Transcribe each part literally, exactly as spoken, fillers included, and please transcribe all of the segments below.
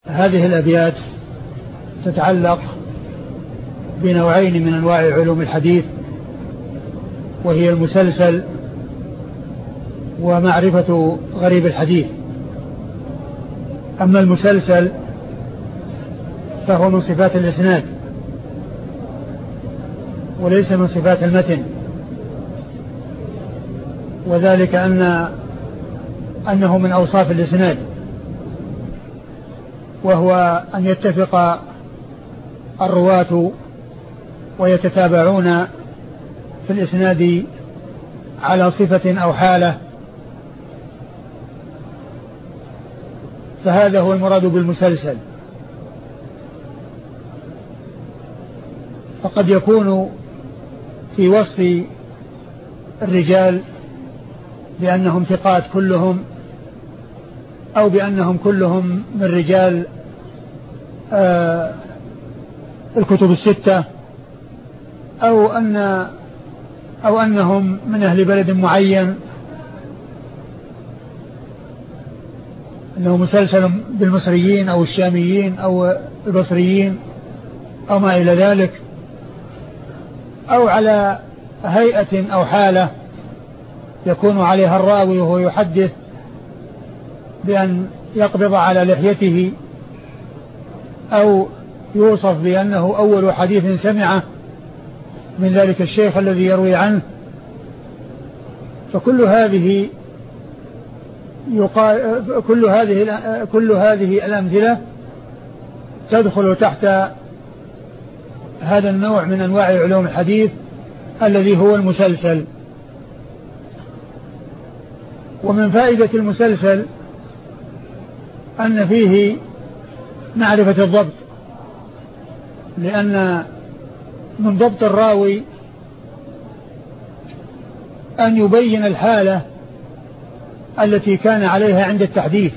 هذه الأبيات تتعلق بنوعين من أنواع علوم الحديث، وهي المسلسل ومعرفة غريب الحديث. أما المسلسل فهو من صفات الإسناد وليس من صفات المتن، وذلك أن أنه من أوصاف الإسناد، وهو أن يتفق الرواة ويتتابعون في الإسناد على صفة أو حالة، فهذا هو المراد بالمسلسل. فقد يكون في وصف الرجال بأنهم ثقات كلهم، أو بأنهم كلهم من رجال آه الكتب الستة، أو أن أو أنهم من أهل بلد معين، أنه مسلسل بالمصريين أو الشاميين أو البصريين أو ما إلى ذلك، أو على هيئة أو حالة يكون عليها الراوي وهو يحدث بأن يقبض على لحيته، أو يوصف بأنه أول حديث سمعه من ذلك الشيخ الذي يروي عنه. فكل هذه يقال كل هذه كل هذه الأمثلة تدخل تحت هذا النوع من أنواع علوم الحديث الذي هو المسلسل. ومن فائدة المسلسل أن فيه معرفة الضبط، لأن من ضبط الراوي أن يبين الحالة التي كان عليها عند التحديث،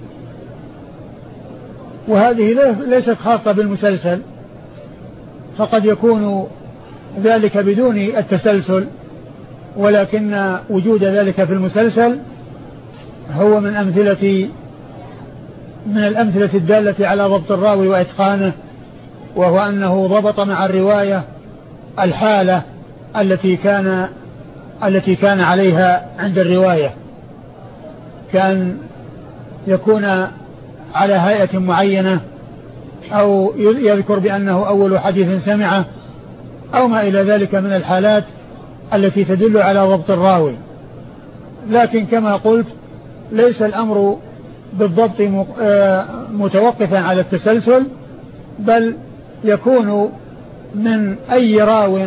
وهذه ليست خاصة بالمسلسل، فقد يكون ذلك بدون التسلسل، ولكن وجود ذلك في المسلسل هو من أمثلة من الأمثلة الدالة على ضبط الراوي وإتقانه، وهو أنه ضبط مع الرواية الحالة التي كان التي كان عليها عند الرواية، كان يكون على هيئة معينة، أو يذكر بأنه أول حديث سمعه، أو ما إلى ذلك من الحالات التي تدل على ضبط الراوي. لكن كما قلت ليس الأمر بالضبط متوقفا على التسلسل، بل يكون من أي راو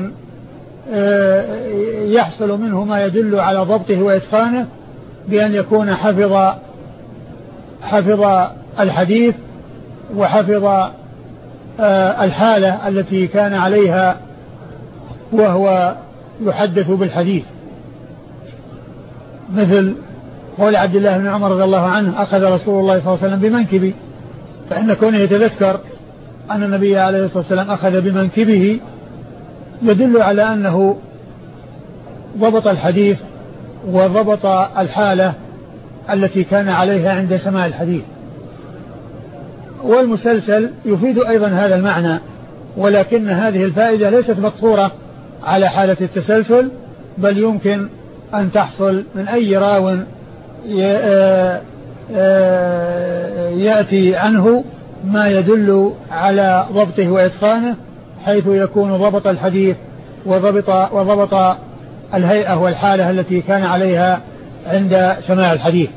يحصل منه ما يدل على ضبطه وإتقانه، بأن يكون حفظ حفظ الحديث وحفظ الحالة التي كان عليها وهو يحدث بالحديث. مثل قول عبد الله بن عمر رضي الله عنه: أخذ رسول الله صلى الله عليه وسلم بمنكبي، فإن كونه يتذكر أن النبي عليه الصلاة والسلام أخذ بمنكبه يدل على أنه ضبط الحديث وضبط الحالة التي كان عليها عند سماع الحديث. والمسلسل يفيد أيضا هذا المعنى، ولكن هذه الفائدة ليست مقصورة على حالة التسلسل، بل يمكن أن تحصل من أي راو يأتي عنه ما يدل على ضبطه وإتقانه، حيث يكون ضبط الحديث وضبط, وضبط الهيئة والحالة التي كان عليها عند سماع الحديث.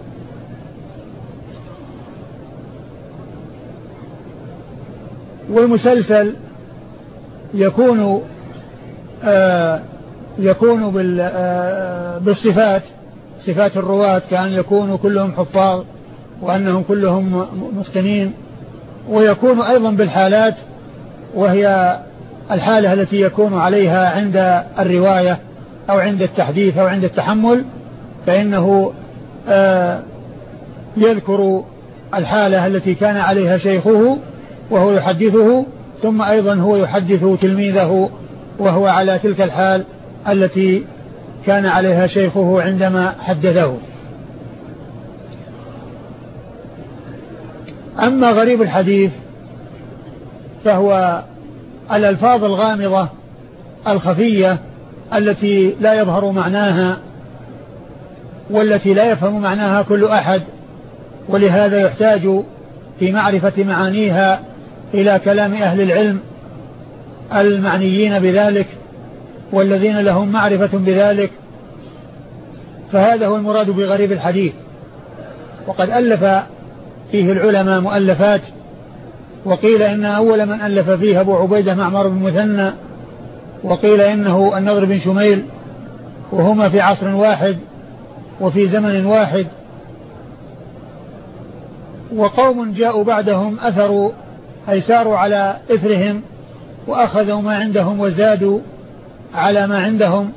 والمسلسل يكون آه يكون بالصفات، صفات الرواة، كأن يكونوا كلهم حفاظ وأنهم كلهم متقنين، ويكون أيضا بالحالات، وهي الحالة التي يكون عليها عند الرواية أو عند التحديث أو عند التحمل، فإنه آه يذكر الحالة التي كان عليها شيخه وهو يحدثه، ثم أيضا هو يحدث تلميذه وهو على تلك الحال التي كان عليها شيخه عندما حدثه. أما غريب الحديث فهو الألفاظ الغامضة الخفية التي لا يظهر معناها والتي لا يفهم معناها كل أحد، ولهذا يحتاج في معرفة معانيها إلى كلام أهل العلم المعنيين بذلك والذين لهم معرفة بذلك. فهذا هو المراد بغريب الحديث. وقد ألف فيه العلماء مؤلفات، وقيل إن أول من ألف فيه أبو عبيدة معمر بن مثنى، وقيل إنه النضر بن شميل، وهما في عصر واحد وفي زمن واحد. وقوم جاءوا بعدهم أثروا أي ساروا على إثرهم وأخذوا ما عندهم وزادوا على ما عندهم،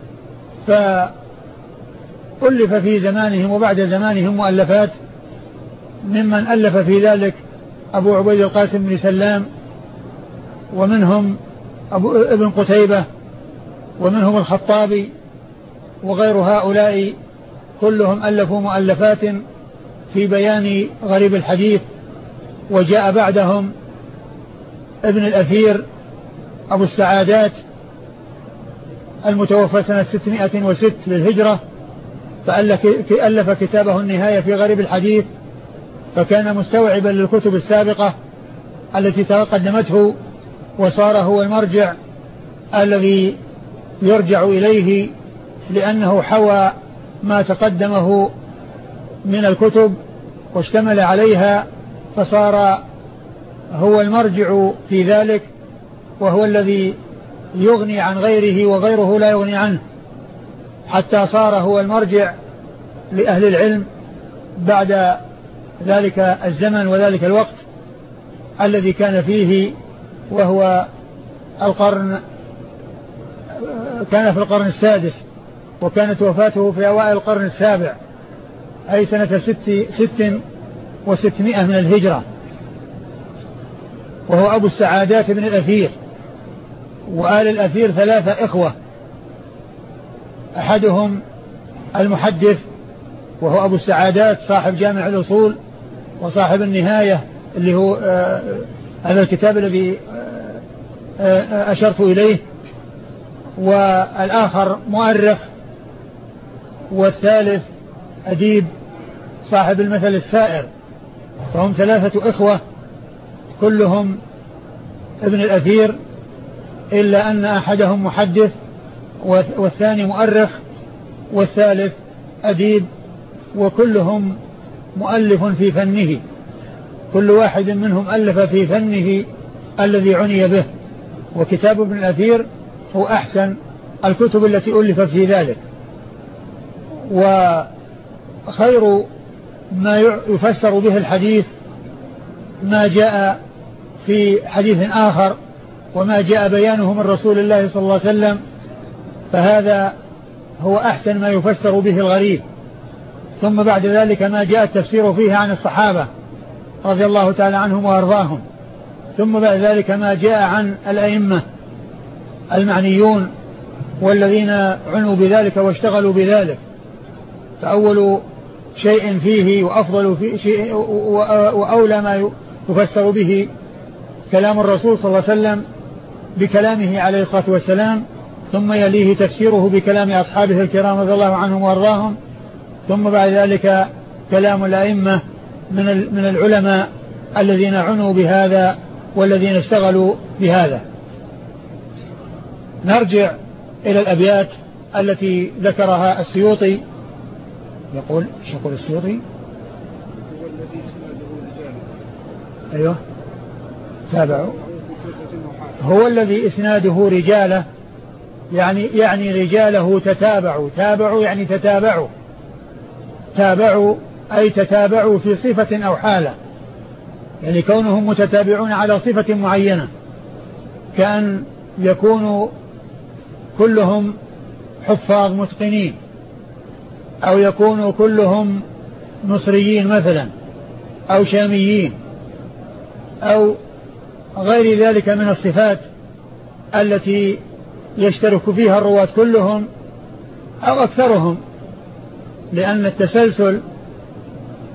فألف في زمانهم وبعد زمانهم مؤلفات، ممن ألف في ذلك أبو عبيد القاسم بن سلام، ومنهم أبو ابن قتيبة، ومنهم الخطابي، وغير هؤلاء كلهم ألفوا مؤلفات في بيان غريب الحديث. وجاء بعدهم ابن الأثير أبو السعادات المتوفى سنة ستمائة وستة للهجرة، فألف كتابه النهاية في غريب الحديث، فكان مستوعبا للكتب السابقة التي تقدمته، وصار هو المرجع الذي يرجع إليه، لأنه حوى ما تقدمه من الكتب واشتمل عليها، فصار هو المرجع في ذلك، وهو الذي يغني عن غيره وغيره لا يغني عنه، حتى صار هو المرجع لأهل العلم بعد ذلك الزمن وذلك الوقت الذي كان فيه، وهو القرن كان في القرن السادس، وكانت وفاته في أوائل القرن السابع، أي سنة ست, ست وستمائة من الهجرة. وهو أبو السعادات بن الأثير. وآل الأثير ثلاثة إخوة، أحدهم المحدث وهو أبو السعادات صاحب جامع الأصول وصاحب النهاية اللي هو آه هذا الكتاب الذي آه آه أشرت إليه، والآخر مؤرخ، والثالث أديب صاحب المثل السائر. فهم ثلاثة إخوة كلهم ابن الأثير، إلا أن أحدهم محدث والثاني مؤرخ والثالث أديب، وكلهم مؤلف في فنه، كل واحد منهم ألف في فنه الذي عني به. وكتاب ابن الأثير هو أحسن الكتب التي ألفت في ذلك. وخير ما يفسر به الحديث ما جاء في حديث آخر وما جاء بيانه من رسول الله صلى الله عليه وسلم، فهذا هو أحسن ما يفسر به الغريب. ثم بعد ذلك ما جاء التفسير فيه عن الصحابة رضي الله تعالى عنهم وأرضاهم. ثم بعد ذلك ما جاء عن الأئمة المعنيون والذين عنوا بذلك واشتغلوا بذلك. فأول شيء فيه وأفضل في شيء وأولى ما يفسر به كلام الرسول صلى الله عليه وسلم بكلامه عليه الصلاة والسلام، ثم يليه تفسيره بكلام أصحابه الكرام رضي الله عنهم وأرضاهم، ثم بعد ذلك كلام الأئمة من من العلماء الذين عنوا بهذا والذين اشتغلوا بهذا. نرجع إلى الأبيات التي ذكرها السيوطي. يقول ايش يقول السيوطي؟ أيوه تابعوا. هو الذي إسناده رجاله، يعني يعني رجاله تتابعوا، تابعوا يعني تتابعوا، تابعوا أي تتابعوا في صفة أو حالة، يعني كونهم متتابعون على صفة معينة، كأن يكونوا كلهم حفاظ متقنين، أو يكونوا كلهم مصريين مثلا، أو شاميين، أو غير ذلك من الصفات التي يشترك فيها الرواة كلهم أو أكثرهم، لأن التسلسل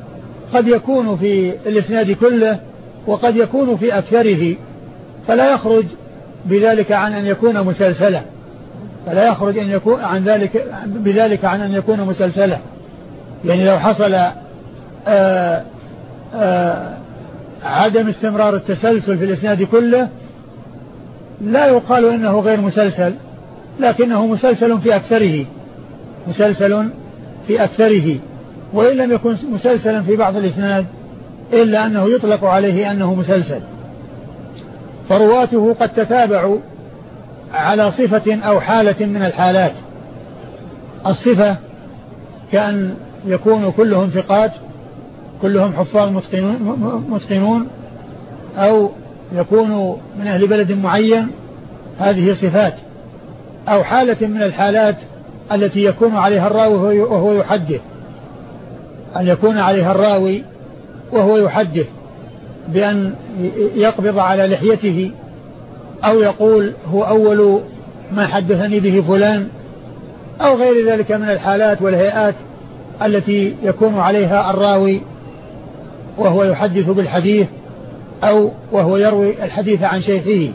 قد يكون في الإسناد كله وقد يكون في أكثره، فلا يخرج بذلك عن أن يكون مسلسلا، فلا يخرج أن يكون عن ذلك بذلك عن أن يكون مسلسلا. يعني لو حصل آآ آآ عدم استمرار التسلسل في الإسناد كله لا يقال إنه غير مسلسل، لكنه مسلسل في أكثره، مسلسل في أكثره، وإن لم يكن مسلسلا في بعض الإسناد إلا أنه يطلق عليه أنه مسلسل. فرواته قد تتابعوا على صفة أو حالة من الحالات. الصفة كأن يكون كلهم ثقات، كلهم حفاظ متقنون، أو يكون من أهل بلد معين، هذه صفات. أو حالة من الحالات التي يكون عليها الراوي وهو يحدث، أن يكون عليها الراوي وهو يحدث بأن يقبض على لحيته أو يقول هو أول ما حدثني به فلان، أو غير ذلك من الحالات والهيئات التي يكون عليها الراوي وهو يحدث بالحديث أو وهو يروي الحديث عن شيخه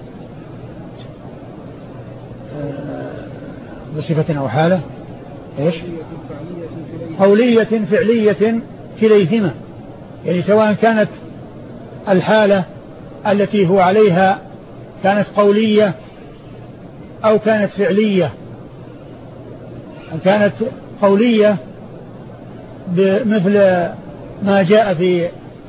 بصفة أو حالة إيش؟ قولية فعلية كليهما، يعني سواء كانت الحالة التي هو عليها كانت قولية أو كانت فعلية. أن كانت قولية بمثل ما جاء في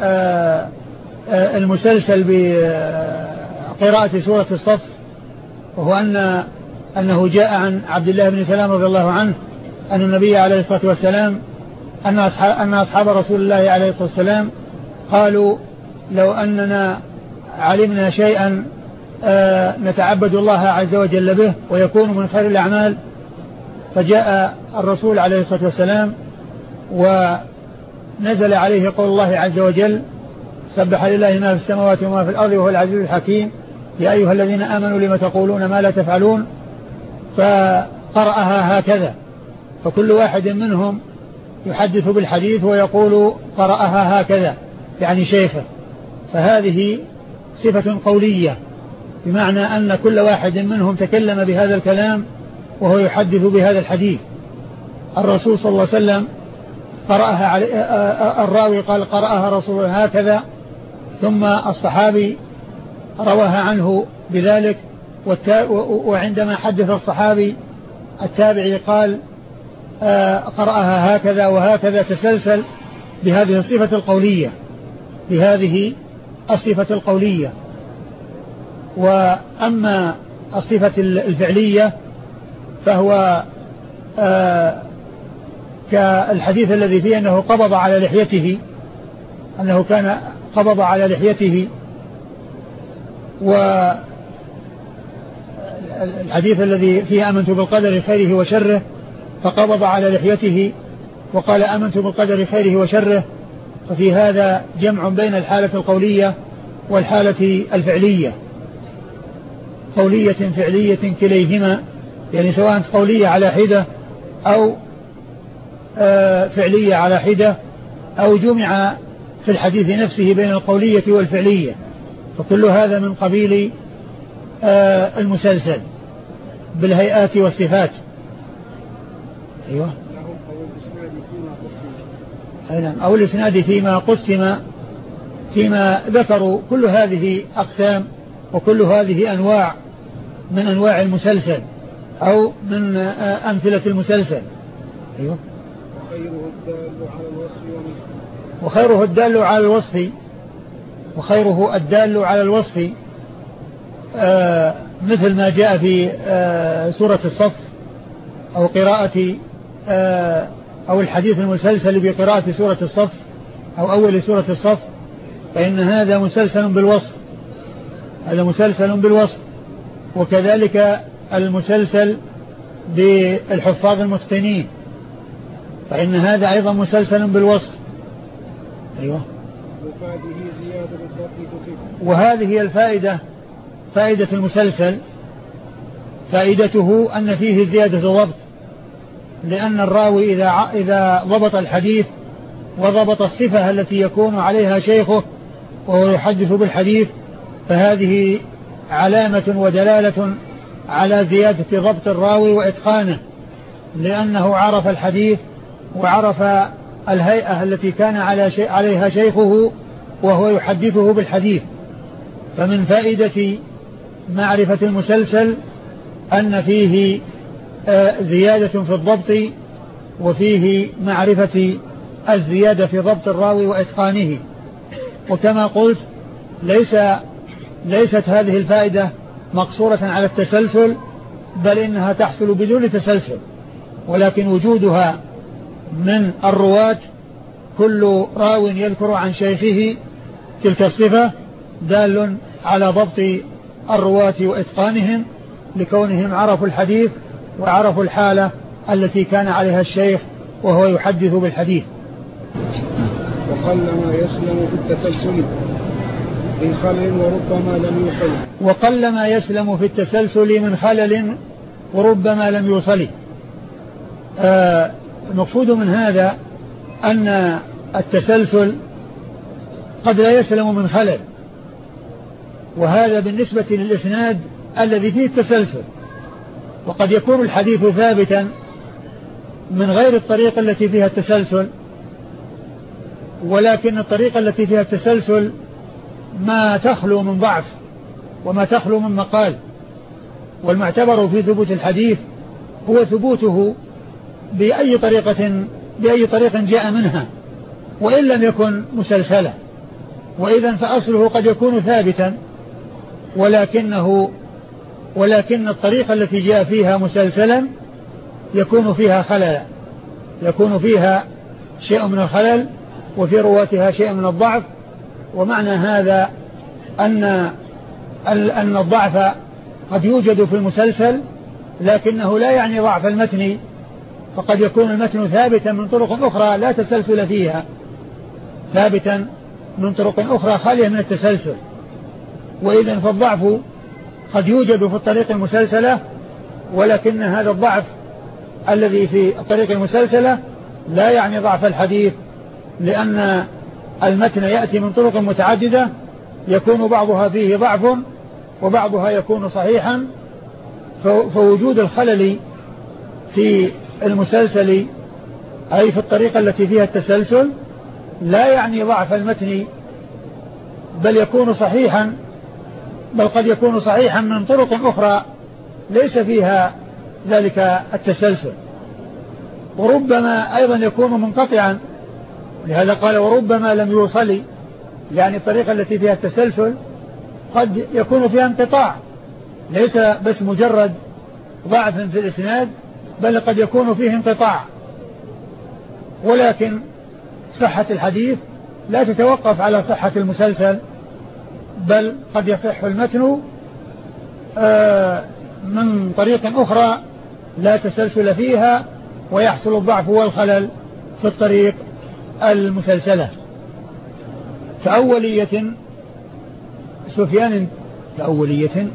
المسلسل بقراءة سورة الصف، وهو أن أنه جاء عن عبد الله بن سلام رضي الله عنه أن النبي عليه الصلاة والسلام أن أصحاب, أن أصحاب رسول الله عليه الصلاة والسلام قالوا لو أننا علمنا شيئا نتعبد الله عز وجل به ويكون من خير الأعمال، فجاء الرسول عليه الصلاة والسلام ونزل عليه قول الله عز وجل سبح لله ما في السماوات وما في الأرض وهو العزيز الحكيم يا أيها الذين آمنوا لما تقولون ما لا تفعلون، فقرأها هكذا. فكل واحد منهم يحدث بالحديث ويقول قرأها هكذا، يعني شيخه. فهذه صفة قولية، بمعنى أن كل واحد منهم تكلم بهذا الكلام وهو يحدث بهذا الحديث. الرسول صلى الله عليه وسلم قرأها علي الراوي قال قرأها رسول الله هكذا، ثم الصحابي رواها عنه بذلك، وعندما حدث الصحابي التابعي قال قرأها هكذا وهكذا، تسلسل بهذه الصفة القولية، بهذه الصفة القولية. وأما الصفة الفعلية فهو آه كالحديث الذي فيه أنه قبض على لحيته، أنه كان قبض على لحيته، والحديث الذي فيه آمنت بالقدر خيره وشره فقبض على لحيته وقال آمنت بالقدر خيره وشره. ففي هذا جمع بين الحالة القولية والحالة الفعلية، قولية فعلية كليهما، يعني سواء قولية على حدة أو آه فعلية على حدة، أو جمع في الحديث نفسه بين القولية والفعلية، فكل هذا من قبيل آه المسلسل بالهيئات والصفات. أيوة، أو الإسناد فيما قسم، فيما ذكروا. كل هذه أقسام وكل هذه أنواع من أنواع المسلسل أو من أمثلة المسلسل. أيوة. وخيره الدال على الوصف، وخيره الدال على الوصف آه مثل ما جاء في آه سورة الصف، أو قراءة آه أو الحديث المسلسل بقراءة سورة الصف أو أول سورة الصف، فإن هذا مسلسل بالوصف، هذا مسلسل بالوصف. وكذلك المسلسل بالحفاظ المتقنين، فإن هذا أيضا مسلسل بالوصف. أيوة. وهذه هي الفائدة، فائدة المسلسل، فائدته أن فيه زيادة ضبط، لأن الراوي إذا إذا ضبط الحديث وضبط الصفة التي يكون عليها شيخه وهو يحدث بالحديث، فهذه علامة ودلالة على زيادة ضبط الراوي وإتقانه، لأنه عرف الحديث وعرف الهيئة التي كان على شي عليها شيخه وهو يحدثه بالحديث. فمن فائدة معرفة المسلسل أن فيه زيادة في الضبط، وفيه معرفة الزيادة في ضبط الراوي وإتقانه. وكما قلت ليس ليست هذه الفائدة مقصورة على التسلسل، بل إنها تحصل بدون تسلسل، ولكن وجودها من الرواة كل راو يذكر عن شيخه تلك الصفة دال على ضبط الرواة وإتقانهم، لكونهم عرفوا الحديث وعرفوا الحالة التي كان عليها الشيخ وهو يحدث بالحديث. وقلما يسلم في التسلسل من خلل وربما لم يوصل وقلما يسلم في التسلسل من خلل وربما لم يوصل. آه المقصود من هذا أن التسلسل قد لا يسلم من خلل، وهذا بالنسبة للإسناد الذي فيه التسلسل، وقد يكون الحديث ثابتا من غير الطريقة التي فيها التسلسل، ولكن الطريقة التي فيها التسلسل ما تخلو من ضعف وما تخلو من مقال، والمعتبر في ثبوت الحديث هو ثبوته بأي طريقة بأي طريق جاء منها وإن لم يكن مسلسلا. وإذا فأصله قد يكون ثابتا، ولكنه ولكن الطريقة التي جاء فيها مسلسلا يكون فيها خلل، يكون فيها شيء من الخلل وفي رواتها شيء من الضعف. ومعنى هذا أن أن الضعف قد يوجد في المسلسل، لكنه لا يعني ضعف المتن، فقد يكون المتن ثابتا من طرق أخرى لا تسلسل فيها، ثابتا من طرق أخرى خالية من التسلسل. وإذن فالضعف قد يوجد في الطريق المسلسلة، ولكن هذا الضعف الذي في الطريق المسلسلة لا يعني ضعف الحديث، لأن المتن يأتي من طرق متعددة يكون بعضها فيه ضعف وبعضها يكون صحيحا، فوجود الخلل في المسلسل أي في الطريقة التي فيها التسلسل لا يعني ضعف المتن، بل يكون صحيحا، بل قد يكون صحيحا من طرق أخرى ليس فيها ذلك التسلسل. وربما أيضا يكون منقطعا، لهذا قال وربما لم يوصل، يعني الطريقة التي فيها التسلسل قد يكون فيها انقطاع، ليس بس مجرد ضعف في الإسناد، بل قد يكون فيه انقطاع. ولكن صحة الحديث لا تتوقف على صحة المسلسل، بل قد يصح المتن من طريق أخرى لا تسلسل فيها، ويحصل الضعف والخلل في الطريق المسلسلة. كأولية سفيان كأولية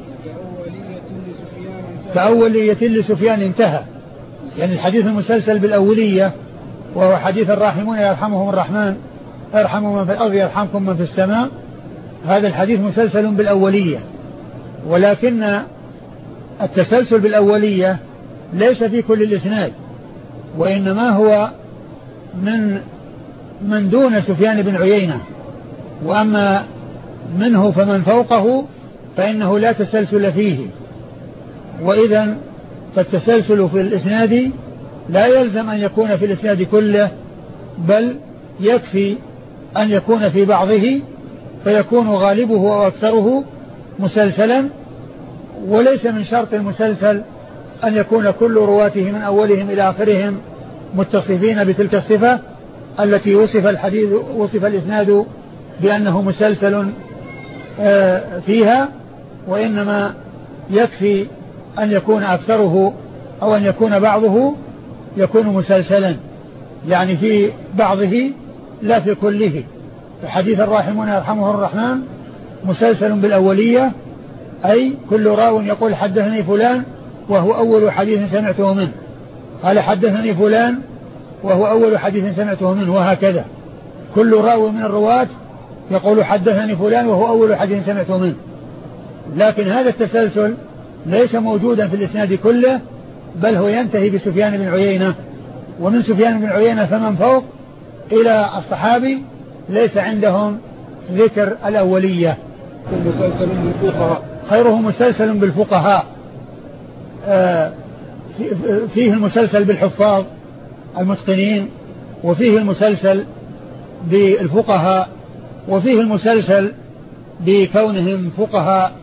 كأولية لسفيان انتهى، يعني الحديث المسلسل بالأولية وهو حديث الراحمون يرحمهم الرحمن ارحموا من في الأرض يرحمكم من في السماء، هذا الحديث مسلسل بالأولية. ولكن التسلسل بالأولية ليس في كل الإسناد، وإنما هو من من دون سفيان بن عيينة، وأما منه فمن فوقه فإنه لا تسلسل فيه. وإذن فالتسلسل في الإسناد لا يلزم أن يكون في الإسناد كله، بل يكفي أن يكون في بعضه فيكون غالبه وأكثره مسلسلا. وليس من شرط المسلسل أن يكون كل رواته من أولهم إلى آخرهم متصفين بتلك الصفة التي وصف الحديث وصف الإسناد بأنه مسلسل فيها، وإنما يكفي أن يكون أكثره أو أن يكون بعضه يكون مسلسلا، يعني في بعضه لا في كله. فحديث الراحمون يرحمه الرحمن مسلسل بالأولية، أي كل راو يقول حدثني فلان وهو أول حديث سمعته منه، قال حدثني فلان وهو أول حديث سمعته منه، وهكذا. كل راوي من الرواة يقول حدثني فلان وهو أول حديث سمعته منه، لكن هذا التسلسل ليس موجودا في الإسناد كله، بل هو ينتهي بسفيان بن عيينة، ومن سفيان بن عيينة فمن فوق إلى الصحابي ليس عندهم ذكر الأولية. خيره مسلسل بالفقهاء، آه فيه المسلسل بالحفاظ المتقنين، وفيه المسلسل بالفقهاء، وفيه المسلسل بكونهم فقهاء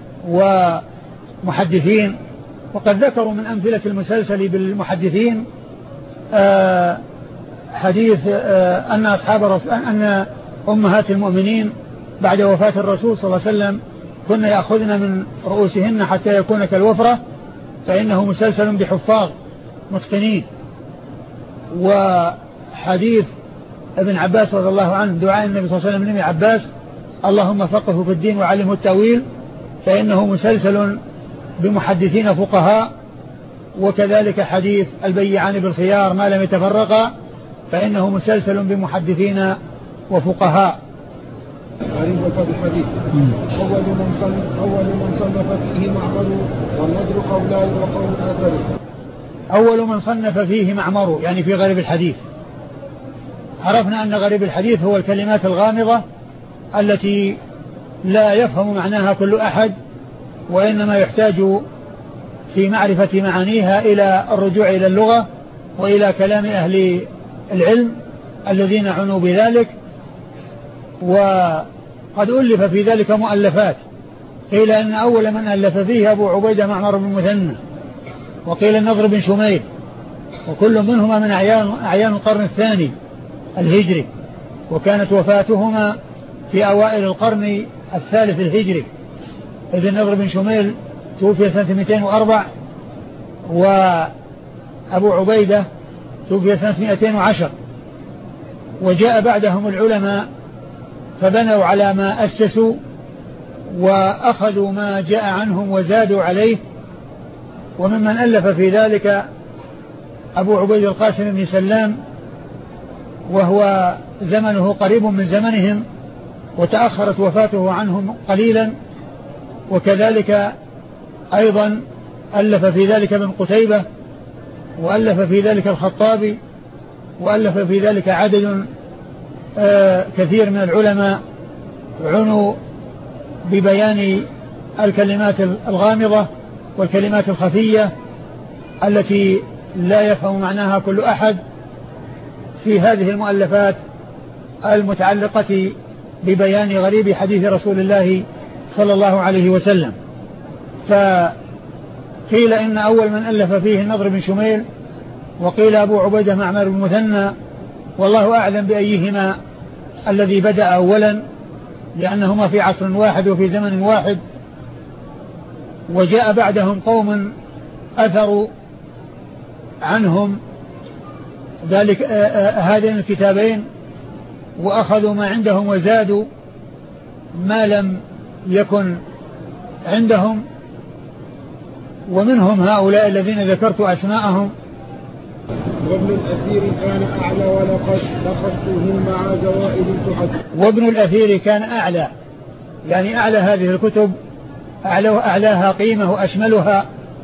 ومحدثين. وقد ذكروا من أمثلة المسلسل بالمحدثين آه حديث آه أن أصحاب الرسول أن أمهات المؤمنين بعد وفاة الرسول صلى الله عليه وسلم كن يأخذن من رؤوسهن حتى يكون كالوفرة، فإنه مسلسل بحفاظ متقنين. وحديث ابن عباس رضي الله عنه دعاء النبي صلى الله عليه وسلم لابن عباس اللهم فقهه في الدين وعلمه التأويل، فإنه مسلسل بمحدثين فقهاء. وكذلك حديث البيعان بالخيار ما لم يتفرقا، فإنه مسلسل بمحدثين وفقهاء. غريب الحديث أول من صنف أول من صنف فيه معمر والنضر قولان وقول آخر. أول من صنف فيه معمر يعني في غريب الحديث. عرفنا أن غريب الحديث هو الكلمات الغامضة التي لا يفهم معناها كل أحد، وإنما يحتاج في معرفة معانيها إلى الرجوع إلى اللغة وإلى كلام أهل العلم الذين عنوا بذلك. وقد ألف في ذلك مؤلفات، قيل أن أول من ألف فيه أبو عبيدة معمر بن مثنى، وقيل النضر بن شميل، وكل منهما من أعيان, أعيان القرن الثاني الهجري، وكانت وفاتهما في أوائل القرن الثالث الهجري، إذ النضر بن شميل توفي سنة مئتين وأربع، وأبو عبيدة توفي سنة مئتين وعشر. وجاء بعدهم العلماء فبنوا على ما أسسوا وأخذوا ما جاء عنهم وزادوا عليه. وممن ألف في ذلك أبو عبيد القاسم بن سلام، وهو زمنه قريب من زمنهم وتأخرت وفاته عنهم قليلا. وكذلك أيضا ألف في ذلك ابن قتيبة، وألف في ذلك الخطابي، وألف في ذلك عدد آه كثير من العلماء عنوا ببيان الكلمات الغامضة والكلمات الخفية التي لا يفهم معناها كل أحد في هذه المؤلفات المتعلقة ببيان غريب حديث رسول الله صلى الله عليه وسلم. فقيل إن أول من ألف فيه النضر بن شميل، وقيل أبو عبيدة معمر بن مثنى، والله أعلم بأيهما الذي بدأ أولا، لأنهما في عصر واحد وفي زمن واحد. وجاء بعدهم قوم أثروا عنهم ذلك هذين الكتابين، وأخذوا ما عندهم وزادوا ما لم يكن عندهم. ومنهم هؤلاء الذين ذكرت أسماءهم. وابن الأثير كان أعلى ولقد لخصته مع زوائد تحد. وابن الأثير كان أعلى، يعني أعلى هذه الكتب، أعلاها قيمة وأشملها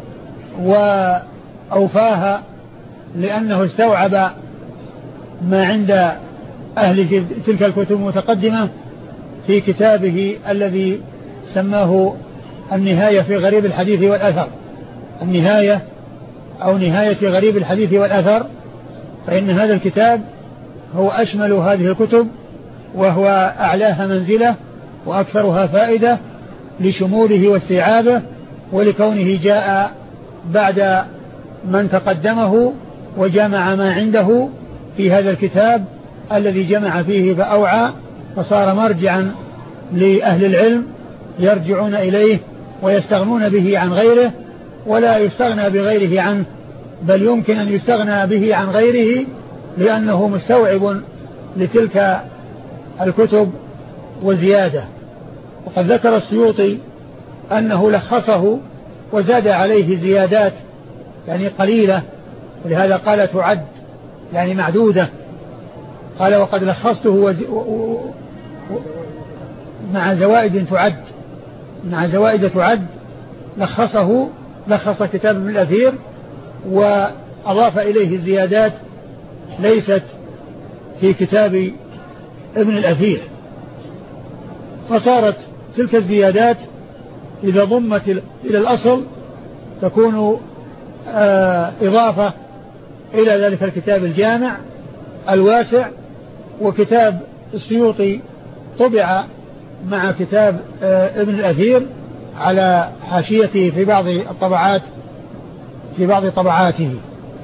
وأوفاها، لأنه استوعب ما عند أهل تلك الكتب المتقدمة في كتابه الذي سماه النهاية في غريب الحديث والأثر. النهاية أو نهاية غريب الحديث والأثر، فإن هذا الكتاب هو أشمل هذه الكتب، وهو أعلاها منزلة وأكثرها فائدة لشموله واستيعابه، ولكونه جاء بعد من تقدمه وجمع ما عنده في هذا الكتاب الذي جمع فيه فأوعى، فصار مرجعا لأهل العلم يرجعون إليه ويستغنون به عن غيره، ولا يستغنى بغيره عنه، بل يمكن أن يستغنى به عن غيره لأنه مستوعب لتلك الكتب وزيادة. وقد ذكر السيوطي أنه لخصه وزاد عليه زيادات يعني قليلة، ولهذا قال تعد يعني معدودة، قال وقد لخصته وز... و... و... و... مع زوائد تعد مع زوائد تعد لخصه لخص كتاب ابن الأثير وأضاف إليه الزيادات ليست في كتاب ابن الأثير، فصارت تلك الزيادات إذا ضمت إلى الأصل تكون آه إضافة إلى ذلك الكتاب الجامع الواسع. وكتاب السيوطي طبع مع كتاب آه ابن الأثير على حاشيته في بعض الطبعات في بعض طبعاته.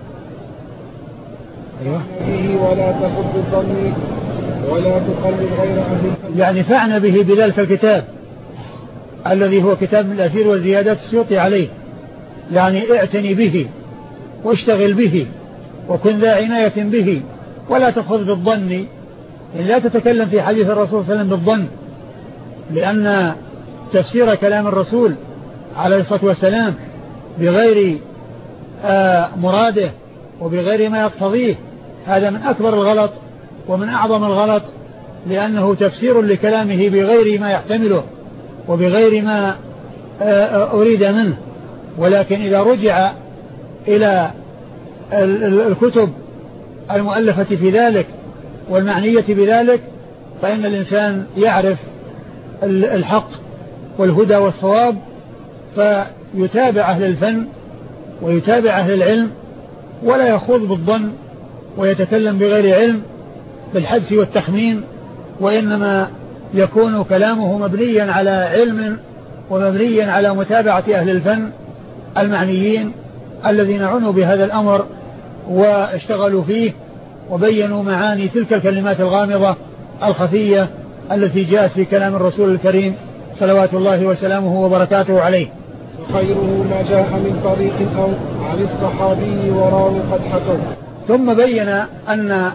أيوة. ولا تخذ بالظن ولا تقلد غير أهل، يعني فعن به بذلك الكتاب الذي هو كتاب ابن الأثير والزيادات السيوطي عليه، يعني اعتني به واشتغل به وكن ذا عناية به، ولا تأخذ بالظن، يعني لا تتكلم في حديث الرسول صلى الله عليه وسلم بالظن، لأن تفسير كلام الرسول عليه الصلاة والسلام بغير آه مراده وبغير ما يقتضيه هذا من أكبر الغلط ومن أعظم الغلط، لأنه تفسير لكلامه بغير ما يحتمله وبغير ما آه أريد منه. ولكن إذا رجع إلى الكتب المؤلفة في ذلك والمعنية بذلك فإن الإنسان يعرف الحق والهدى والصواب، فيتابع أهل الفن ويتابع أهل العلم ولا يخوض بالظن ويتكلم بغير علم بالحدس والتخمين، وإنما يكون كلامه مبنيا على علم ومبنيا على متابعة أهل الفن المعنيين الذين عنوا بهذا الأمر واشتغلوا فيه وبينوا معاني تلك الكلمات الغامضة الخفية التي جاءت في كلام الرسول الكريم صلوات الله وسلامه وبركاته عليه. وخيره ما جاء من طريق أو عن الصحابي وراه قد حكوا. ثم بين أن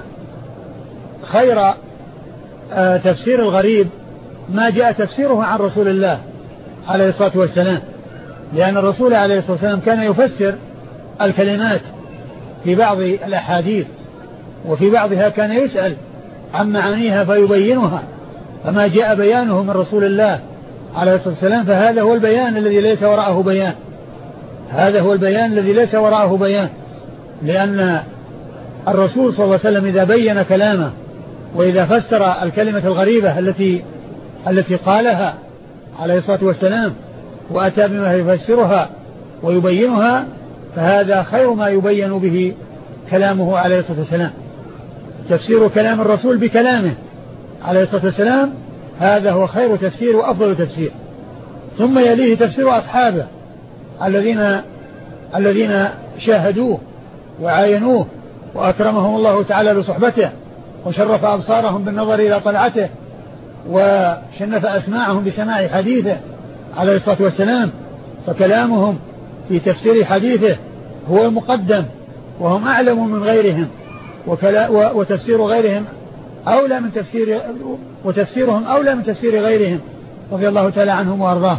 خير آه تفسير الغريب ما جاء تفسيره عن رسول الله عليه الصلاة والسلام، لأن الرسول عليه الصلاة والسلام كان يفسر الكلمات في بعض الأحاديث وفي بعضها كان يسأل عن معانيها فيبينها، فما جاء بيانه من رسول الله عليه الصلاة والسلام فهذا هو البيان الذي ليس وراءه بيان، هذا هو البيان الذي ليس وراءه بيان، لأن الرسول صلى الله عليه وسلم إذا بين كلامه وإذا فسر الكلمة الغريبة التي التي قالها عليه الصلاة والسلام وأتى بما يفسرها ويبينها فهذا خير ما يبين به كلامه عليه الصلاة والسلام. تفسير كلام الرسول بكلامه عليه الصلاة والسلام هذا هو خير تفسير وأفضل تفسير. ثم يليه تفسير أصحابه الذين الذين شاهدوه وعاينوه وأكرمهم الله تعالى بصحبته وشرف أبصارهم بالنظر إلى طلعته وشنف أسماعهم بسماع حديثه عليه الصلاة والسلام، فكلامهم في تفسير حديثه هو المقدم وهم أعلم من غيرهم، وتفسير غيرهم أولى من تفسير وتفسيرهم أولى من تفسير غيرهم رضي الله تعالى عنهم وأرضاهم.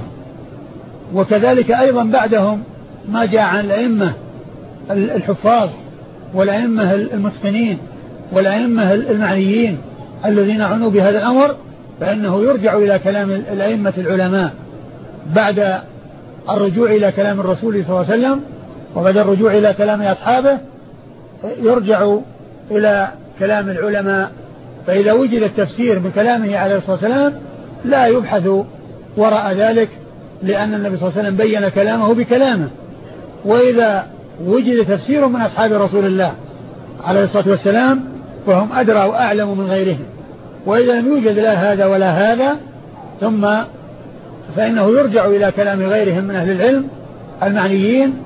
وكذلك أيضا بعدهم ما جاء عن الأئمة الحفاظ والأئمة المتقنين والأئمة المعنيين الذين عنوا بهذا الأمر، فإنه يرجع إلى كلام الأئمة العلماء بعد الرجوع إلى كلام الرسول صلى الله عليه وسلم، وبعد الرجوع إلى كلام أصحابه يرجع إلى كلام العلماء. فإذا وجد التفسير بكلامه عليه الصلاة والسلام لا يبحث وراء ذلك، لأن النبي صلى الله عليه وسلم بين كلامه بكلامه. وإذا وجد تفسير من أصحاب رسول الله عليه الصلاة والسلام فهم أدرى وأعلم من غيرهم. وإذا لم يوجد لا هذا ولا هذا ثم فإنه يرجع إلى كلام غيرهم من أهل العلم المعنيين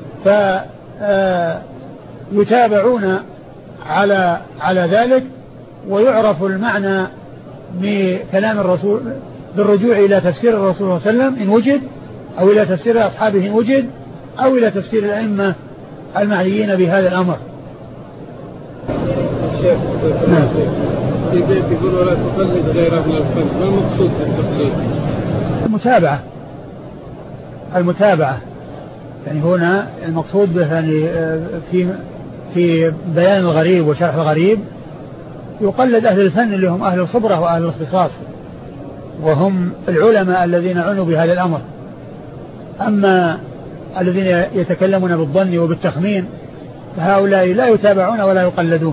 فيتابعون على على ذلك، ويعرف المعنى بكلام الرسول بالرجوع إلى تفسير الرسول صلى الله عليه وسلم إن وجد، أو إلى تفسير أصحابه إن وجد، أو إلى تفسير الأئمة المعنيين بهذا الأمر. الشيخ في بيت يقول ولا تقلد غير أهل الفن، ما المقصود بالتقليد؟ المتابعة المتابعة يعني هنا المقصود به يعني في في بيان الغريب وشرح الغريب يقلد أهل الفن اللي هم أهل الخبرة وأهل الاختصاص، وهم العلماء الذين عنوا بهذا الأمر. أما الذين يتكلمون بالظن وبالتخمين فهؤلاء لا يتابعون ولا يقلدون.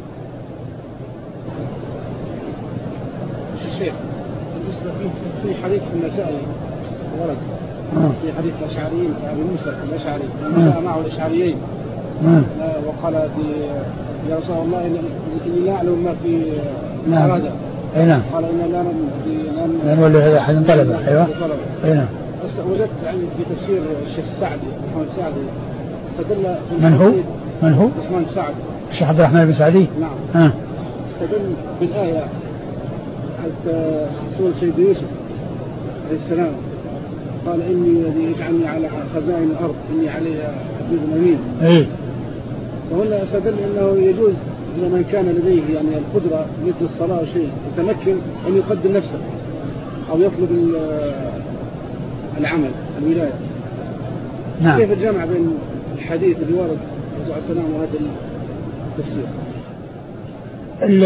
الشيخ بالنسبة في حديث في المسائل ورد في حديث الأشعريين أبي موسى الأشعري لما معه الأشعريين وقال يا رسول الله إني لا أعلم ما في هذا. أي نعم. قال إن لا لا نولي هذا أحد طلبه. أيوة. أي نعم. وجدت يعني في تفسير الشيخ السعدي محمد السعدي استدل. من هو؟ من هو؟ محمد السعدي. الشيخ عبد الرحمن بن سعدي. نعم. ها. استدل بالآية حتى سورة سيد يوسف عليه السلام قال إني الذي يجعلني على خزائن الأرض إني عليها حفيظ أمين. إيه. وهنا استدل أنه يجوز لمن كان لديه يعني القدرة مثل الصلاة أو شيء يتمكن أن يقدم نفسه أو يطلب العمل الولاية. نعم. كيف الجمع بين الحديث اللي ورد عليه السلام وهذا التفسير؟ ال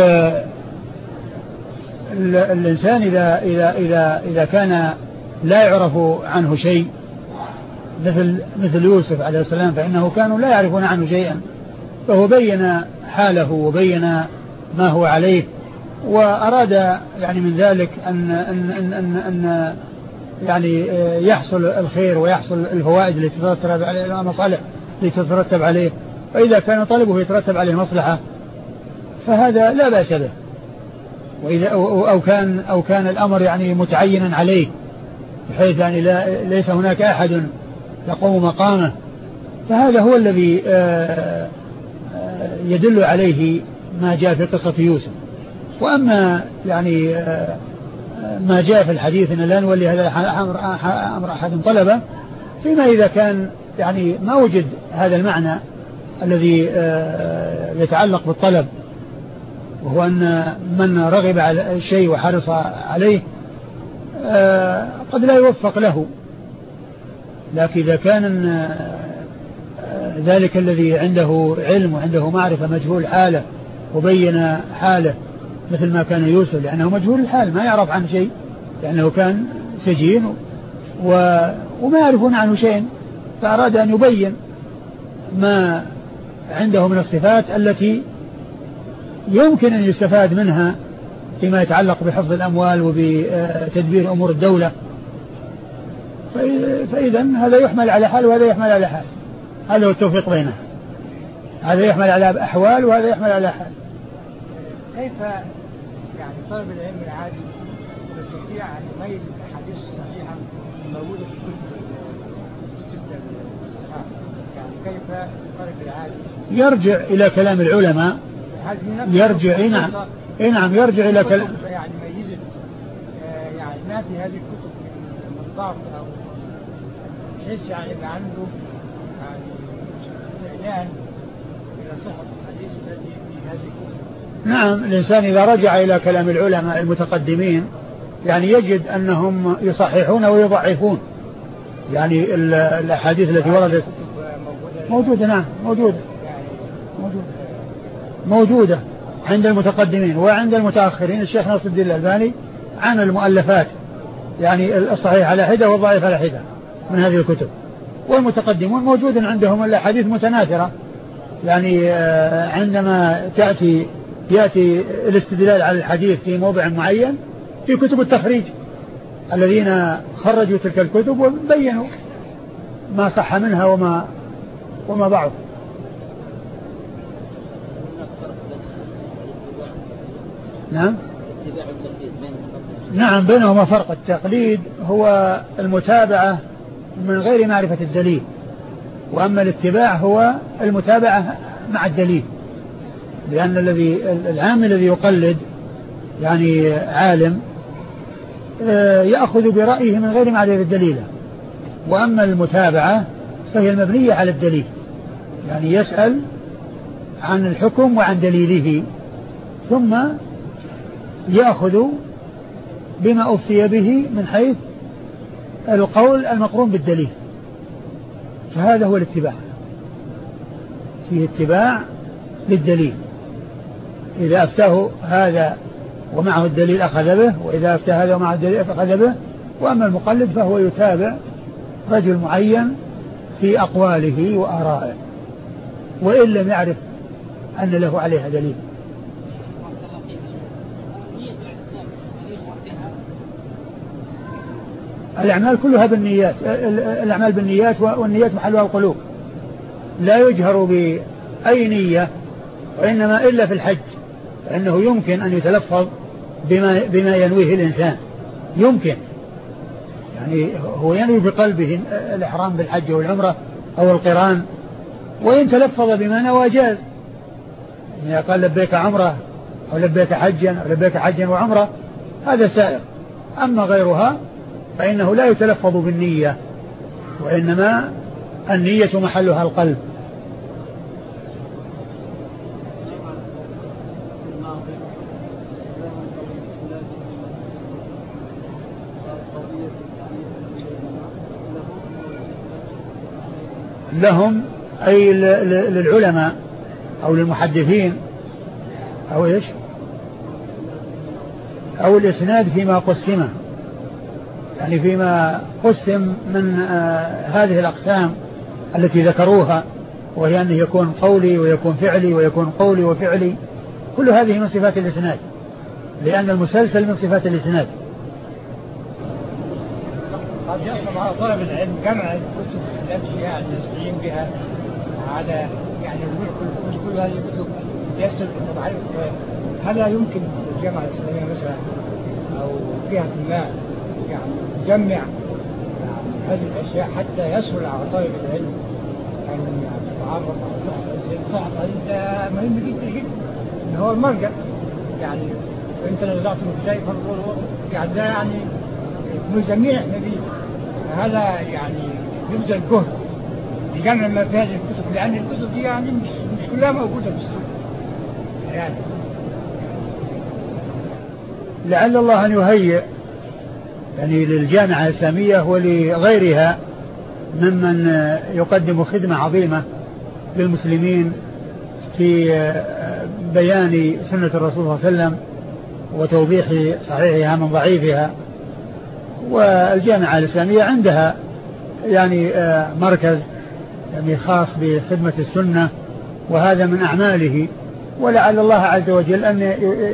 ال الإنسان إذا إذا إذا إذا كان لا يعرف عنه شيء مثل مثل يوسف عليه السلام فإنه كانوا لا يعرفون عنه شيئا، فهو بين حاله وبين ما هو عليه، وأراد يعني من ذلك أن أن أن أن, أن يعني يحصل الخير ويحصل الفوائد التي تترتب عليه المصالح التي تترتب عليه، وإذا كان طلبه يترتب عليه مصلحة فهذا لا بأس به، وإذا أو كان أو كان الأمر يعني متعينا عليه بحيث يعني لا ليس هناك أحد يقوم مقامه، فهذا هو الذي يدل عليه ما جاء في قصة يوسف. وأما يعني ما جاء في الحديث أن لا نولي هذا أمر أحد طلبه، فيما إذا كان يعني ما وجد هذا المعنى الذي يتعلق بالطلب، وهو أن من رغب على الشيء وحرص عليه قد لا يوفق له، لكن إذا كان ذلك الذي عنده علم وعنده معرفة مجهول حاله وبين حاله مثل ما كان يوسف، لأنه مجهول الحال ما يعرف عنه شيء، لأنه كان سجين و... وما يعرفون عنه شيء، فأراد أن يبين ما عنده من الصفات التي يمكن أن يستفاد منها فيما يتعلق بحفظ الأموال وبتدبير أمور الدولة. فإذا هذا يحمل على حال وهذا يحمل على حال، هذا هو التوفيق بينه، هذا يحمل على أحوال وهذا يحمل على حال. كيف يعني طالب العلم العادي يستطيع أن يميز الأحاديث الصحيحة الموجودة في كتب الستة الصحاح؟ يعني كيف طالب العادي يرجع إلى كلام العلماء، يرجع إيه نعم إيه نعم يرجع إلى كلام يعني ميزت يعني ما في هذه الكتب من ضعف أو بحيث يعني يبقى عنده يعني إعلان إلى صحة الحديث الذي في هذه الكتب. نعم، الإنسان إذا رجع إلى كلام العلماء المتقدمين يعني يجد أنهم يصححون ويضعفون، يعني الأحاديث التي وردت موجودة. نعم موجودة موجودة موجودة عند المتقدمين وعند المتأخرين. الشيخ ناصر الدين الألباني عن المؤلفات يعني الصحيح على حدة والضعيف على حدة من هذه الكتب، والمتقدمون موجود عندهم الأحاديث متناثرة، يعني عندما تأتي يأتي الاستدلال على الحديث في موضع معين في كتب التخريج الذين خرجوا تلك الكتب وبينوا ما صح منها وما وما ضعف. نعم نعم بينهما فرق. التقليد هو المتابعة من غير معرفة الدليل، وأما الاتباع هو المتابعة مع الدليل، لأن الذي العام الذي يقلد يعني عالم يأخذ برأيه من غير معرفة الدليل، وأما المتابعة فهي المبنية على الدليل، يعني يسأل عن الحكم وعن دليله ثم يأخذ بما أفتي به من حيث القول المقرون بالدليل، فهذا هو الاتباع، فيه اتباع للدليل. إذا أفتاه هذا ومعه الدليل أخذ به، وإذا أفتى هذا ومعه الدليل أخذ به. وأما المقلد فهو يتابع رجل معين في أقواله وآرائه وإن لم يعرف أن له عليها دليل. الأعمال كلها بالنيات، الأعمال بالنيات، والنيات محلها القلوب، لا يجهر بأي نية، وإنما إلا في الحج، فإنه يمكن أن يتلفظ بما, بما ينويه الإنسان، يمكن يعني هو ينوي بقلبه الإحرام بالحج والعمرة أو القران، وإن تلفظ بما نوى جاز، يعني قال لبيك عمرة أو لبيك حجا أو لبيك حجا وعمرة، هذا سائغ. أما غيرها فإنه لا يتلفظ بالنية، وإنما النية محلها القلب. لهم أي للعلماء أو للمحدثين أو إيش أو الإسناد فيما قسمه، يعني فيما قسم من آه هذه الأقسام التي ذكروها، وهي أنه يكون قولي ويكون فعلي ويكون قولي وفعلي، كل هذه من صفات الإسناد، لأن المسلسل من صفات الإسناد. قد يصل على طلب العلم جمع الكتب التي يعني يستعين بها على يعني كل كل هذه الكتب يسر انه معرفة هل يمكن الجامعة الإسلامية مثلا أو جهة ما يعني تجمع يعني هذه الأشياء حتى يسهل على طالب العلم أن يعني يتعرف على صحة هذا مهم جدا جدا، إن هو المرجع يعني، وأنت لو ضعت في شيء يعني ده يعني مجميع نبي، هذا يعني يبذل جهد لجمع ما في هذه الكتب، لأن الكتب دي يعني مش, مش كلها موجودة في السوق يعني. لعل الله أن يهيئ يعني للجامعة الإسلامية ولغيرها ممن يقدم خدمة عظيمة للمسلمين في بيان سنة الرسول صلى الله عليه وسلم وتوضيح صحيحها من ضعيفها. والجامعة الإسلامية عندها يعني مركز يعني خاص بخدمة السنة، وهذا من أعماله، ولعل الله عز وجل أن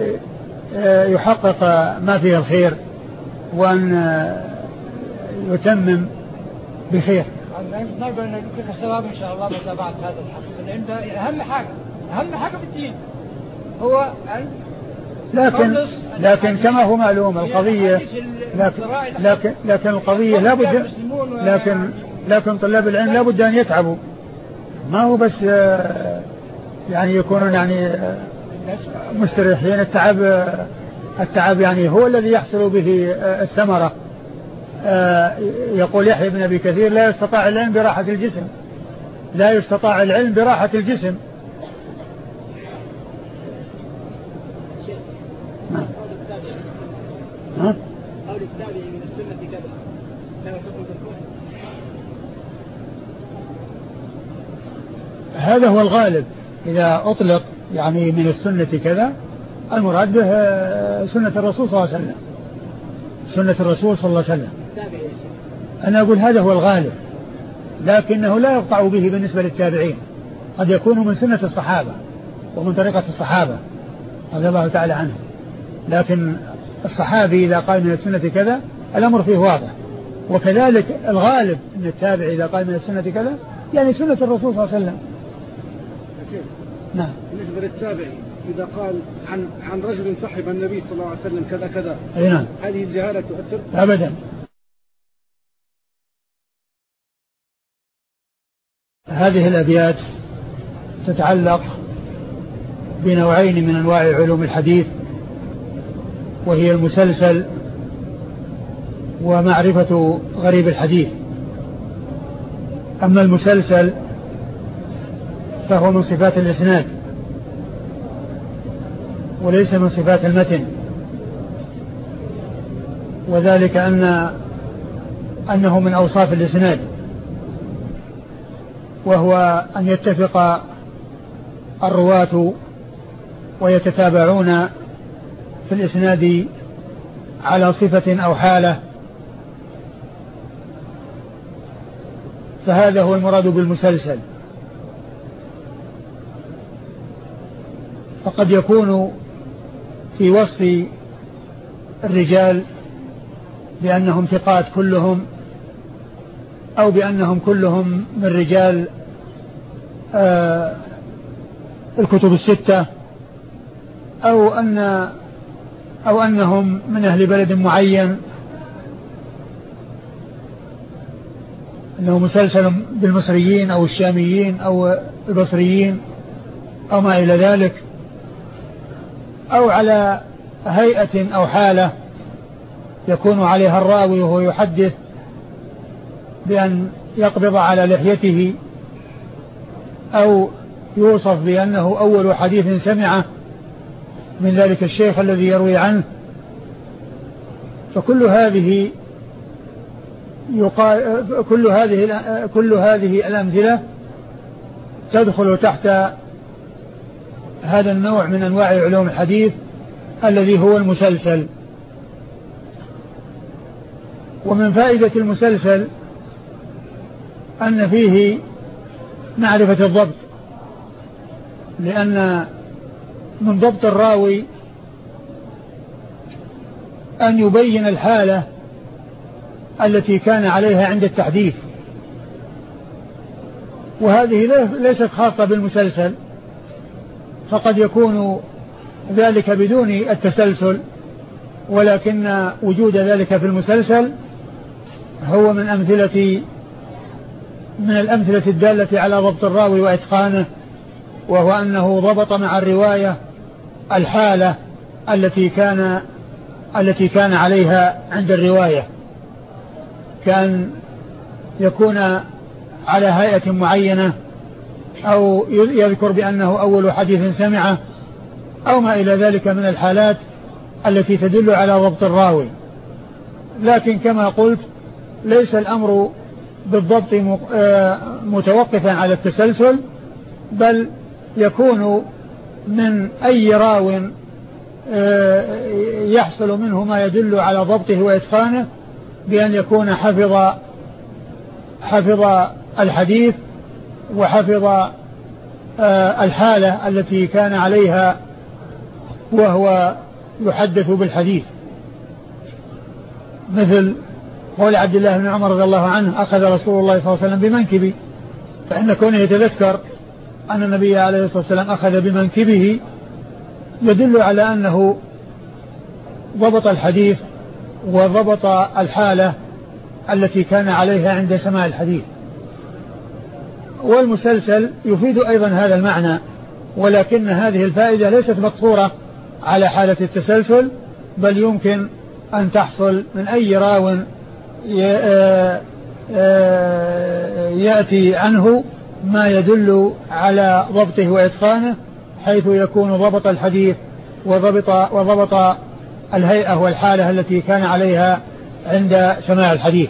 يحقق ما فيه الخير وأن يتمم بخير. نرجو أن يكون الثواب إن شاء الله متابعة هذا الحق، لأن أهم حاجة أهم حاجة في الدين هو لكن لكن كما هو معلوم القضية، لكن لكن لكن القضية لا بد لكن لكن طلاب العلم لا بد أن يتعبوا، ما هو بس يعني يكونون يعني مستريحين. التعب التعب يعني هو الذي يحصل به الثمرة. يقول يحيى بن أبي كثير لا يستطاع العلم براحة الجسم، لا يستطاع العلم براحة الجسم. نعم. ها؟ قول التابعي من السنة كذا لا يحكم بالكفر. هذا هو الغالب إذا أطلق يعني من السنة كذا، المراد به سنة الرسول صلى الله عليه وسلم، سنة الرسول صلى الله عليه وسلم. أنا أقول هذا هو الغالب، لكنه لا يقطع به بالنسبة للتابعين، قد يكون من سنة الصحابة ومن طريقة الصحابة رضي الله تعالى عنهم، لكن الصحابي إذا قال من السنة كذا الأمر فيه واضح. وكذلك الغالب أن التابع إذا قال من السنة كذا يعني سنة الرسول صلى الله عليه وسلم. نعم. بالنسبة للتابعي إذا قال عن عن رجل صحب النبي صلى الله عليه وسلم كذا كذا، أي نعم، هذه الجهالة تؤثر؟ أبدا. هذه الأبيات تتعلق بنوعين من أنواع علوم الحديث، وهي المسلسل ومعرفة غريب الحديث. أما المسلسل فهو من صفات الإسناد وليس من صفات المتن، وذلك أن أنه من أوصاف الإسناد، وهو أن يتفق الرواة ويتتابعون في الإسناد على صفة أو حالة، فهذا هو المراد بالمسلسل. فقد يكون في وصف الرجال بأنهم ثقات كلهم، أو بأنهم كلهم من رجال آه الكتب الستة، أو أن أو أنهم من أهل بلد معين، أنه مسلسل بالمصريين أو الشاميين أو البصريين أو ما إلى ذلك، أو على هيئة أو حالة يكون عليها الراوي وهو يحدث بأن يقبض على لحيته، أو يوصف بأنه أول حديث سمعه من ذلك الشيخ الذي يروي عنه. فكل هذه يقال كل هذه كل هذه الأمثلة تدخل تحت هذا النوع من أنواع علوم الحديث الذي هو المسلسل. ومن فائدة المسلسل أن فيه معرفة الضبط، لأن من ضبط الراوي أن يبين الحالة التي كان عليها عند التحديث، وهذه ليست خاصة بالمسلسل، فقد يكون ذلك بدون التسلسل، ولكن وجود ذلك في المسلسل هو من أمثلة من الأمثلة الدالة على ضبط الراوي وإتقانه، وهو أنه ضبط مع الرواية الحالة التي كان التي كان عليها عند الرواية، كان يكون على هيئة معينة، أو يذكر بأنه أول حديث سمعه، أو ما إلى ذلك من الحالات التي تدل على ضبط الراوي. لكن كما قلت ليس الأمر بالضبط متوقفا على التسلسل، بل يكون من أي راو يحصل منه ما يدل على ضبطه وإتقانه، بأن يكون حفظ حفظ الحديث وحفظ الحالة التي كان عليها وهو يحدث بالحديث، مثل قول عبد الله بن عمر رضي الله عنه: أخذ رسول الله صلى الله عليه وسلم بمنكبي، فإن كونه يتذكر أن النبي عليه الصلاة والسلام أخذ بمنكبه يدل على أنه ضبط الحديث وضبط الحالة التي كان عليها عند سماع الحديث. والمسلسل يفيد أيضا هذا المعنى، ولكن هذه الفائدة ليست مقصورة على حالة التسلسل، بل يمكن أن تحصل من أي راو يأتي عنه ما يدل على ضبطه وإتقانه، حيث يكون ضبط الحديث وضبط, وضبط الهيئة والحالة التي كان عليها عند سماع الحديث.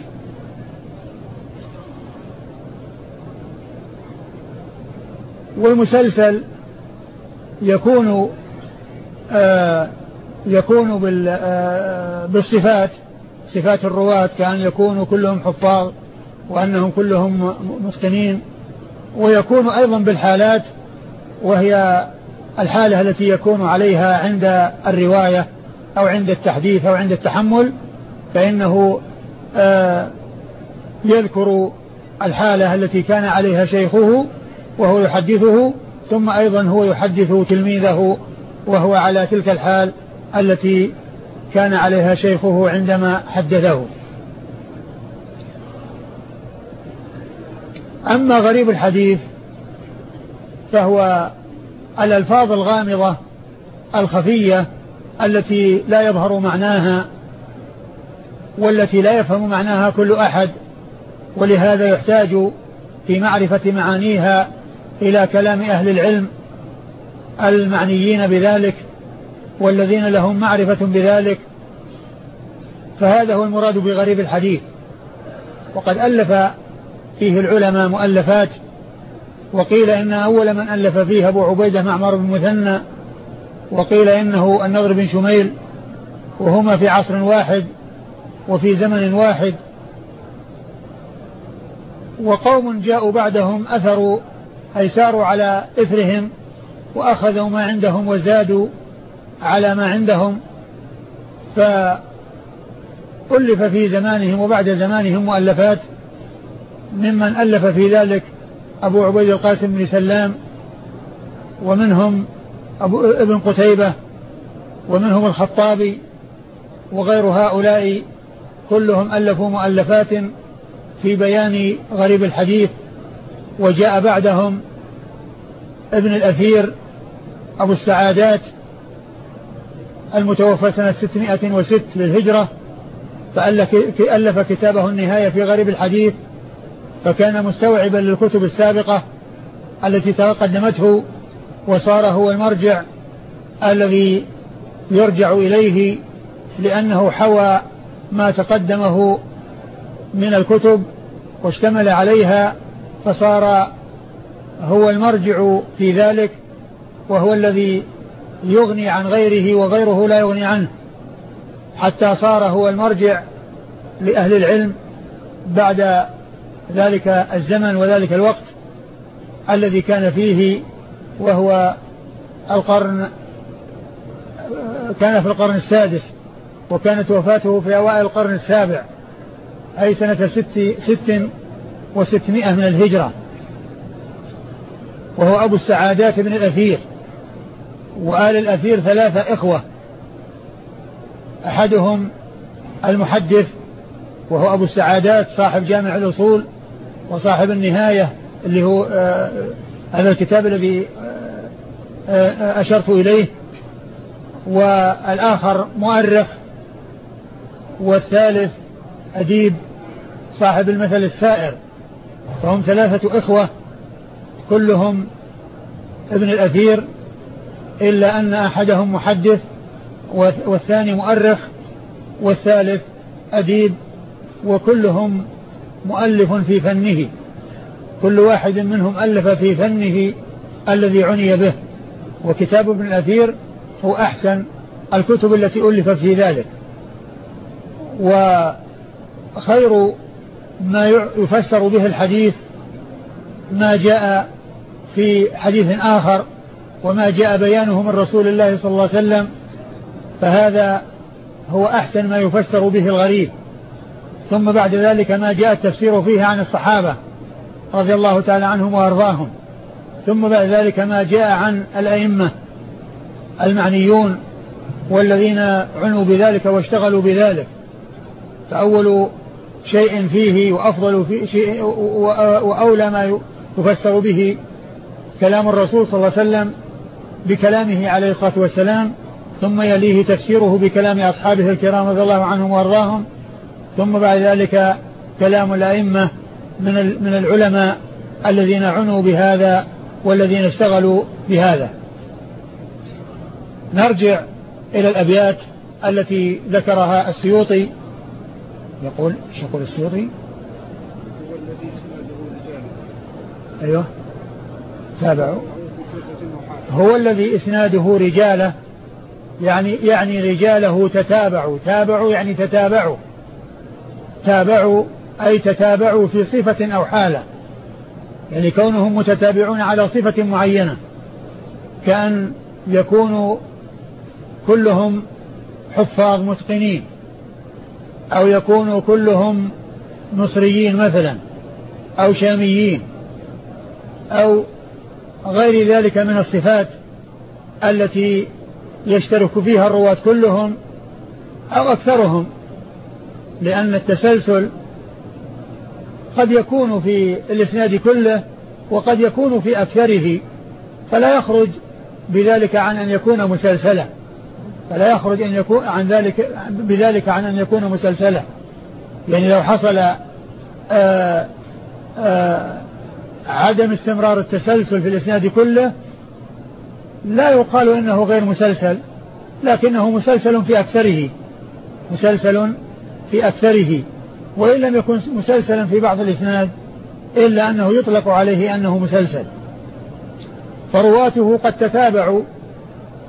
والمسلسل يكون آه يكون بالصفات، صفات الرواة، كأن يكونوا كلهم حفاظ وأنهم كلهم متقنين، ويكون أيضا بالحالات، وهي الحالة التي يكون عليها عند الرواية أو عند التحديث أو عند التحمل، فإنه آه يذكر الحالة التي كان عليها شيخه وهو يحدثه، ثم أيضا هو يحدث تلميذه وهو على تلك الحال التي كان عليها شيخه عندما حدثه. أما غريب الحديث فهو الألفاظ الغامضة الخفية التي لا يظهر معناها والتي لا يفهم معناها كل أحد، ولهذا يحتاج في معرفة معانيها إلى كلام أهل العلم المعنيين بذلك والذين لهم معرفة بذلك، فهذا هو المراد بغريب الحديث. وقد ألف فيه العلماء مؤلفات، وقيل إن أول من ألف فيه أبو عبيدة معمر بن مثنى، وقيل إنه النضر بن شميل، وهما في عصر واحد وفي زمن واحد. وقوم جاءوا بعدهم أثروا أي ساروا على إثرهم وأخذوا ما عندهم وزادوا على ما عندهم، فألف في زمانهم وبعد زمانهم مؤلفات، ممن ألف في ذلك أبو عبيد القاسم بن سلام، ومنهم أبو ابن قتيبة، ومنهم الخطابي، وغير هؤلاء كلهم ألفوا مؤلفات في بيان غريب الحديث. وجاء بعدهم ابن الأثير أبو السعادات المتوفى سنة ستمائة وستة للهجرة، فألف كتابه النهاية في غريب الحديث، فكان مستوعبا للكتب السابقة التي تقدمته، وصار هو المرجع الذي يرجع إليه، لأنه حوى ما تقدمه من الكتب واشتمل عليها، فصار هو المرجع في ذلك، وهو الذي يغني عن غيره وغيره لا يغني عنه، حتى صار هو المرجع لأهل العلم بعد ذلك الزمن وذلك الوقت الذي كان فيه، وهو القرن كان في القرن السادس، وكانت وفاته في أوائل القرن السابع، أي سنة ست, ست وستمائة من الهجرة. وهو أبو السعادات بن الأثير. وآل الأثير ثلاثة إخوة، أحدهم المحدث وهو أبو السعادات صاحب جامع الأصول وصاحب النهاية اللي هو آه هذا الكتاب الذي آه آه أشرت إليه، والآخر مؤرخ، والثالث أديب صاحب المثل السائر. فهم ثلاثة إخوة كلهم ابن الأثير، إلا أن أحدهم محدث والثاني مؤرخ والثالث أديب، وكلهم مؤلف في فنه، كل واحد منهم ألف في فنه الذي عني به. وكتاب ابن الأثير هو أحسن الكتب التي ألفت في ذلك. وخير ما يفسر به الحديث ما جاء في حديث آخر وما جاء بيانه من رسول الله صلى الله عليه وسلم، فهذا هو أحسن ما يفسر به الغريب. ثم بعد ذلك ما جاء التفسير فيه عن الصحابة رضي الله تعالى عنهم وأرضاهم. ثم بعد ذلك ما جاء عن الأئمة المعنيون والذين عنوا بذلك واشتغلوا بذلك. فأول شيء فيه وأفضل في شيء وأولى ما يفسر به كلام الرسول صلى الله عليه وسلم بكلامه عليه الصلاة والسلام، ثم يليه تفسيره بكلام أصحابه الكرام رضي الله عنهم وأرضاهم، ثم بعد ذلك كلام الأئمة من من العلماء الذين عنوا بهذا والذين اشتغلوا بهذا. نرجع إلى الأبيات التي ذكرها السيوطي. يقول ايش يقول السيوطي؟ أيوه تابعوا. هو الذي إسناده رجاله، يعني يعني رجاله تتابعوا، تابعوا يعني تتابعوا، تابعوا أي تتابعوا في صفة أو حالة، يعني كونهم متتابعون على صفة معينة، كأن يكونوا كلهم حفاظ متقنين، أو يكونوا كلهم مصريين مثلا، أو شاميين، أو غير ذلك من الصفات التي يشترك فيها الرواة كلهم أو أكثرهم، لأن التسلسل قد يكون في الإسناد كله وقد يكون في أكثره، فلا يخرج بذلك عن أن يكون مسلسلا، فلا يخرج أن يكون عن ذلك بذلك عن أن يكون مسلسلا. يعني لو حصل آآ آآ عدم استمرار التسلسل في الإسناد كله لا يقال إنه غير مسلسل، لكنه مسلسل في أكثره، مسلسل في أكثره، وإن لم يكن مسلسلا في بعض الإسناد إلا أنه يطلق عليه أنه مسلسل. فرواته قد تتابعوا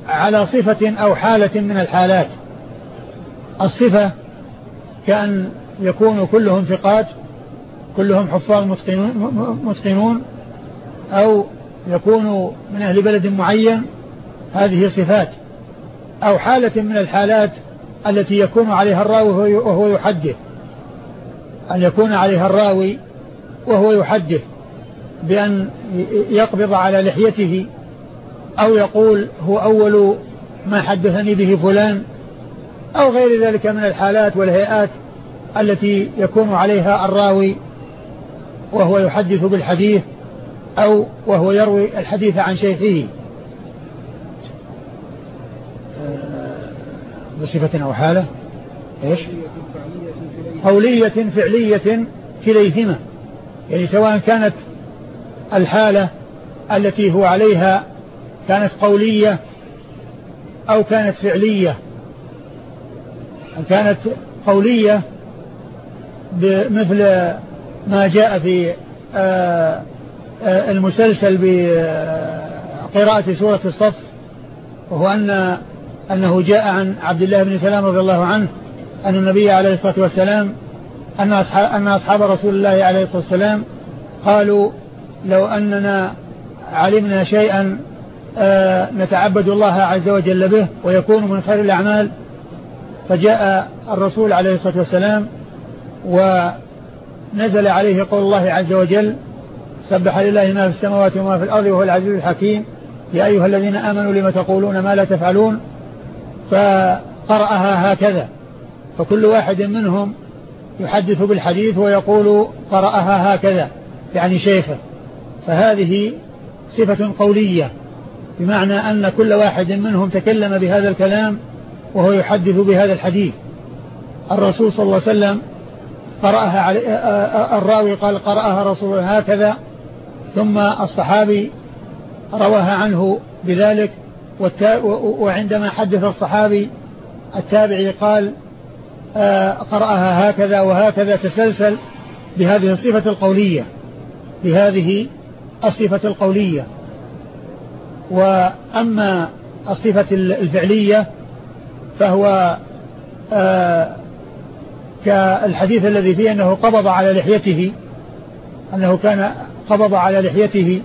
على صفة أو حالة من الحالات. الصفة كأن يكون كلهم ثقات، كلهم حفاظ متقنون، أو يكونوا من أهل بلد معين، هذه صفات. أو حالة من الحالات التي يكون عليها الراوي وهو يحدث، أن يكون عليها الراوي وهو يحدث بأن يقبض على لحيته، أو يقول هو أول ما حدثني به فلان، أو غير ذلك من الحالات والهيئات التي يكون عليها الراوي وهو يحدث بالحديث أو وهو يروي الحديث عن شيخه بصفة أو حالة. إيش؟ قولية فعلية كليهما، يعني سواء كانت الحالة التي هو عليها كانت قولية أو كانت فعلية. أن كانت قولية بمثل ما جاء في المسلسل بقراءة سورة الصف، وهو أن أنه جاء عن عبد الله بن سلام رضي الله عنه أن النبي عليه الصلاة والسلام أن أصحاب, أن أصحاب رسول الله عليه الصلاة والسلام قالوا لو أننا علمنا شيئا نتعبد الله عز وجل به ويكون من خير الأعمال. فجاء الرسول عليه الصلاة والسلام ونزل عليه قول الله عز وجل سبح لله ما في السماوات وما في الأرض وهو العزيز الحكيم يا أيها الذين آمنوا لما تقولون ما لا تفعلون، فقرأها هكذا. فكل واحد منهم يحدث بالحديث ويقول قرأها هكذا، يعني شيخه. فهذه صفة قولية، بمعنى أن كل واحد منهم تكلم بهذا الكلام وهو يحدث بهذا الحديث. الرسول صلى الله عليه وسلم قرأها علي الراوي قال قرأها رسول هكذا، ثم الصحابي رواها عنه بذلك، وعندما حدث الصحابي التابعي قال قرأها هكذا وهكذا، تسلسل بهذه الصفة القولية بهذه الصفة القولية. وأما الصفة الفعلية فهو آه كالحديث الذي فيه أنه قبض على لحيته، أنه كان قبض على لحيته،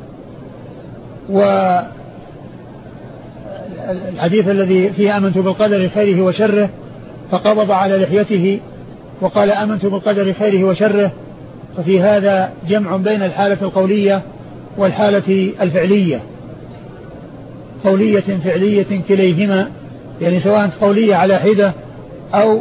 والحديث الذي فيه آمنت بالقدر خيره وشره فقبض على لحيته وقال آمنت بالقدر خيره وشره. ففي هذا جمع بين الحالة القولية والحالة الفعلية، قولية فعلية كليهما، يعني سواء قولية على حدة أو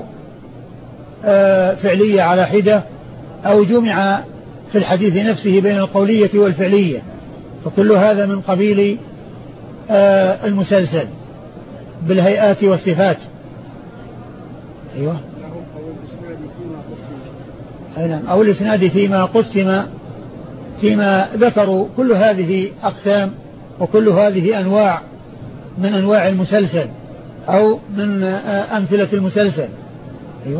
فعلية على حدة، أو جمع في الحديث نفسه بين القولية والفعلية، فكل هذا من قبيل المسلسل بالهيئات والصفات. أيوة. أو الإسناد فيما قسم، فيما ذكروا. كل هذه أقسام وكل هذه أنواع من أنواع المسلسل أو من أمثلة المسلسل. أيوة.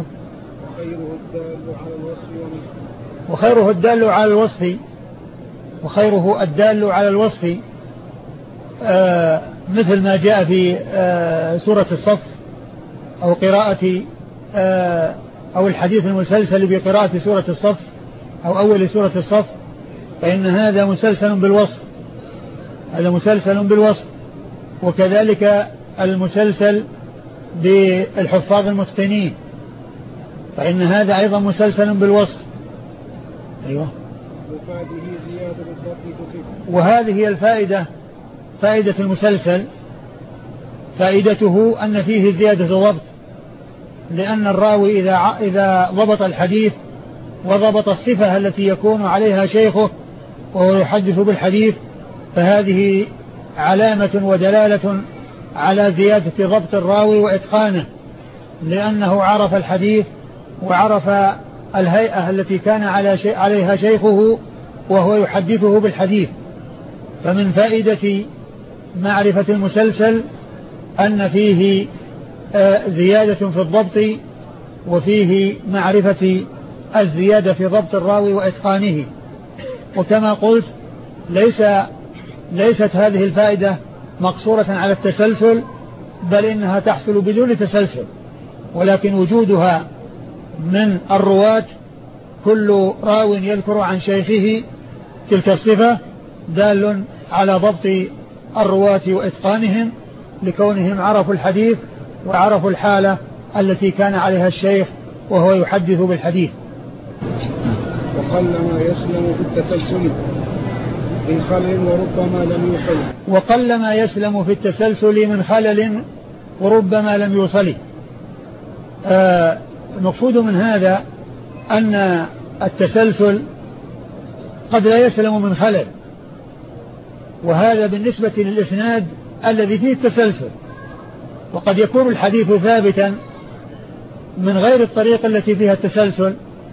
وخيره الدال على الوصف وخيره الدال على الوصف آه مثل ما جاء في آه سورة الصف، أو قراءة آه أو الحديث المسلسل بقراءة سورة الصف أو أول سورة الصف، فإن هذا مسلسل بالوصف، هذا مسلسل بالوصف. وكذلك المسلسل بالحفاظ المتقنين، فإن هذا أيضا مسلسل بالوصف. أيوة. وهذه هي الفائدة، فائدة المسلسل، فائدته أن فيه زيادة ضبط، لأن الراوي إذا إذا ضبط الحديث وضبط الصفة التي يكون عليها شيخه وهو يحدث بالحديث، فهذه علامة ودلالة على زيادة ضبط الراوي وإتقانه، لأنه عرف الحديث وعرف الهيئة التي كان على شيء عليها شيخه وهو يحدثه بالحديث. فمن فائدة معرفة المسلسل أن فيه زيادة في الضبط، وفيه معرفة الزيادة في ضبط الراوي وإتقانه. وكما قلت ليس ليست هذه الفائدة مقصورة على التسلسل، بل إنها تحصل بدون تسلسل، ولكن وجودها من الرواة كل راو يذكر عن شيخه تلك الصفة دال على ضبط الرواة وإتقانهم، لكونهم عرفوا الحديث وعرفوا الحالة التي كان عليها الشيخ وهو يحدث بالحديث. وقلما يسلم في التسلسل من خلل وربما لم يوصل وقلما يسلم في التسلسل من خلل وربما لم يوصل. آه المقصود من هذا أن التسلسل قد لا يسلم من خلل، وهذا بالنسبة للإسناد الذي فيه التسلسل، وقد يكون الحديث ثابتا من غير الطريقة التي فيها التسلسل،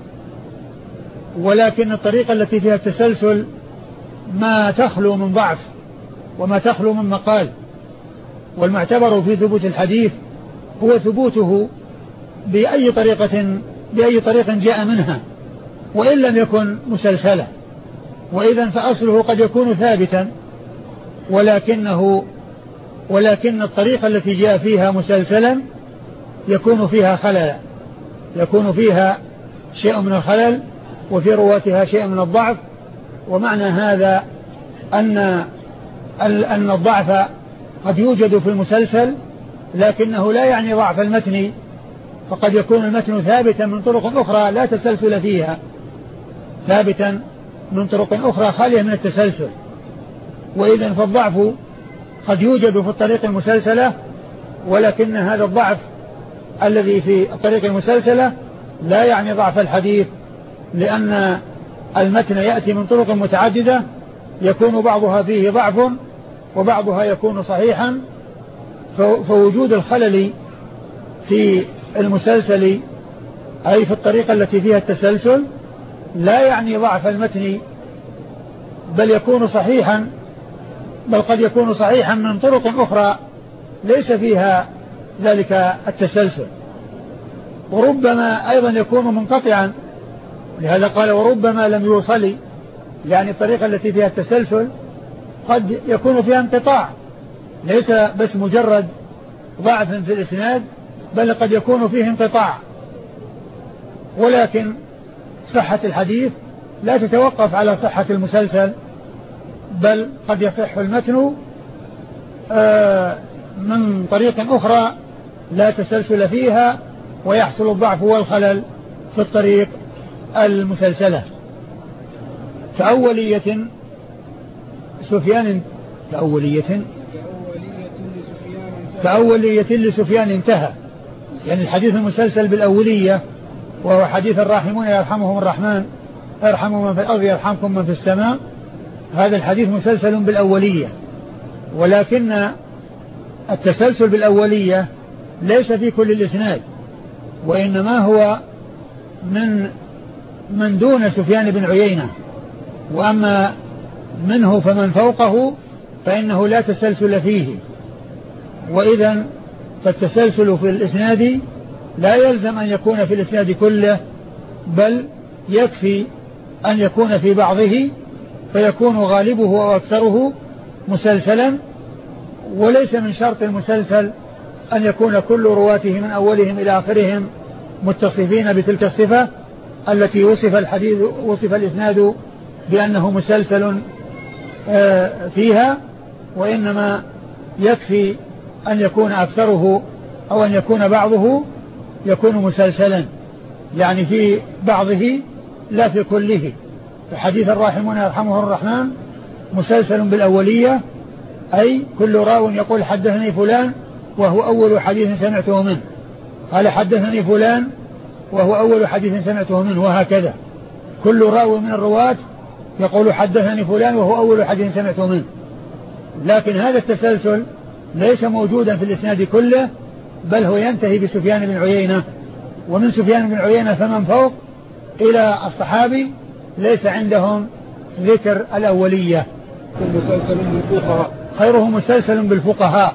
ولكن الطريقة التي فيها التسلسل ما تخلو من ضعف وما تخلو من مقال، والمعتبر في ثبوت الحديث هو ثبوته بأي طريقة بأي طريق جاء منها وإن لم يكن مسلسلا. وإذا فأصله قد يكون ثابتا، ولكنه ولكن الطريقة التي جاء فيها مسلسلا يكون فيها خلل، يكون فيها شيء من الخلل وفي رواتها شيء من الضعف. ومعنى هذا أن أن الضعف قد يوجد في المسلسل، لكنه لا يعني ضعف المتن، فقد يكون المتن ثابتا من طرق أخرى لا تسلسل فيها، ثابتا من طرق أخرى خالية من التسلسل. وإذن فالضعف قد يوجد في الطريق المسلسلة، ولكن هذا الضعف الذي في الطريق المسلسلة لا يعني ضعف الحديث، لأن المتن يأتي من طرق متعددة يكون بعضها فيه ضعف وبعضها يكون صحيحا، فوجود الخلل في المسلسل أي في الطريقة التي فيها التسلسل لا يعني ضعف المتن، بل يكون صحيحا، بل قد يكون صحيحا من طرق أخرى ليس فيها ذلك التسلسل. وربما أيضا يكون منقطعا، لهذا قال وربما لم يوصل، يعني الطريقة التي فيها التسلسل قد يكون فيها انقطاع، ليس بس مجرد ضعف في الإسناد، بل قد يكون فيه انقطاع. ولكن صحة الحديث لا تتوقف على صحة المسلسل، بل قد يصح المتن من طريق أخرى لا تسلسل فيها، ويحصل الضعف والخلل في الطريق المسلسلة. كأولية سفيان كأولية كأولية لسفيان انتهى، يعني الحديث المسلسل بالأولية وهو حديث الراحمون يرحمهم الرحمن ارحموا من في الأرض يرحمكم من في السماء، هذا الحديث مسلسل بالأولية. ولكن التسلسل بالأولية ليس في كل الإسناد، وإنما هو من من دون سفيان بن عيينة، وأما منه فمن فوقه فإنه لا تسلسل فيه. وإذن فالتسلسل في الإسناد لا يلزم أن يكون في الإسناد كله، بل يكفي أن يكون في بعضه فيكون غالبه وأكثره مسلسلا. وليس من شرط المسلسل أن يكون كل رواته من أولهم إلى آخرهم متصفين بتلك الصفة التي وصف الحديث وصف الإسناد بأنه مسلسل فيها، وإنما يكفي أن يكون أكثره أو أن يكون بعضه يكون مسلسلا، يعني في بعضه لا في كله. فحديث الراحمون يرحمهم الرحمن مسلسل بالأولية، أي كل راو يقول حدثني فلان وهو أول حديث سمعته منه، قال حدثني فلان وهو أول حديث سمعته منه، وهكذا كل راو من الرواة يقول حدثني فلان وهو أول حديث سمعته منه. لكن هذا التسلسل ليس موجودا في الإسناد كله، بل هو ينتهي بسفيان بن عيينة، ومن سفيان بن عيينة فمن فوق إلى الصحابي ليس عندهم ذكر الأولية. خيره مسلسل بالفقهاء،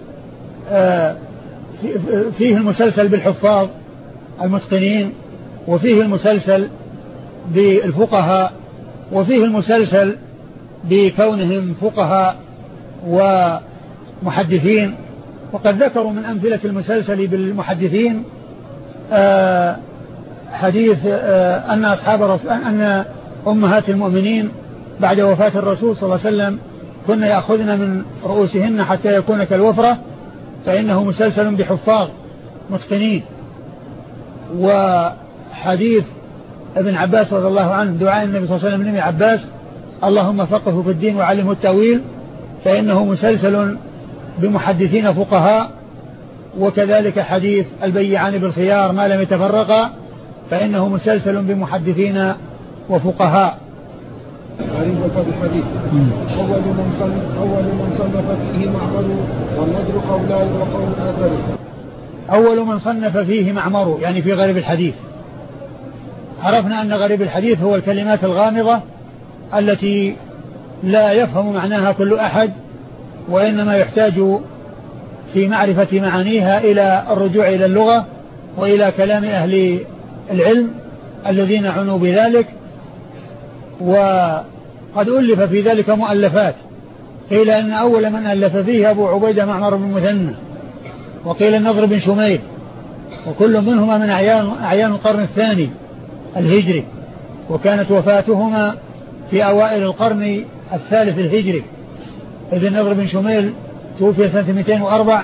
فيه المسلسل بالحفاظ المتقنين، وفيه المسلسل بالفقهاء، وفيه المسلسل بكونهم فقهاء محدثين. وقد ذكروا من أمثلة المسلسل بالمحدثين آه حديث آه أن أصحاب رسول أن أمهات المؤمنين بعد وفاة الرسول صلى الله عليه وسلم كن يأخذن من رؤوسهن حتى يكون كالوفرة، فإنه مسلسل بحفاظ متقنين. وحديث ابن عباس رضي الله عنه دعاء النبي صلى الله عليه وسلم لابن عباس اللهم فقهه في الدين وعلمه التأويل، فإنه مسلسل بمحدثين فقهاء. وكذلك حديث البيعان بالخيار ما لم يتفرقا، فإنه مسلسل بمحدثين وفقهاء. غريب الحديث أول من صنف أول من صنف فيه معمر والنذر قولان وقول آخر. أول من صنف فيه معمر يعني في غريب الحديث. عرفنا أن غريب الحديث هو الكلمات الغامضة التي لا يفهم معناها كل أحد، وإنما يحتاج في معرفة معانيها إلى الرجوع إلى اللغة وإلى كلام أهل العلم الذين عنوا بذلك. وقد ألف في ذلك مؤلفات، قيل أن أول من ألف فيه أبو عبيدة معمر بن المثنى، وقيل النضر بن شميل، وكل منهما من أعيان, أعيان القرن الثاني الهجري، وكانت وفاتهما في أوائل القرن الثالث الهجري، إذ النضر بن شميل توفي سنة مئتين وأربعة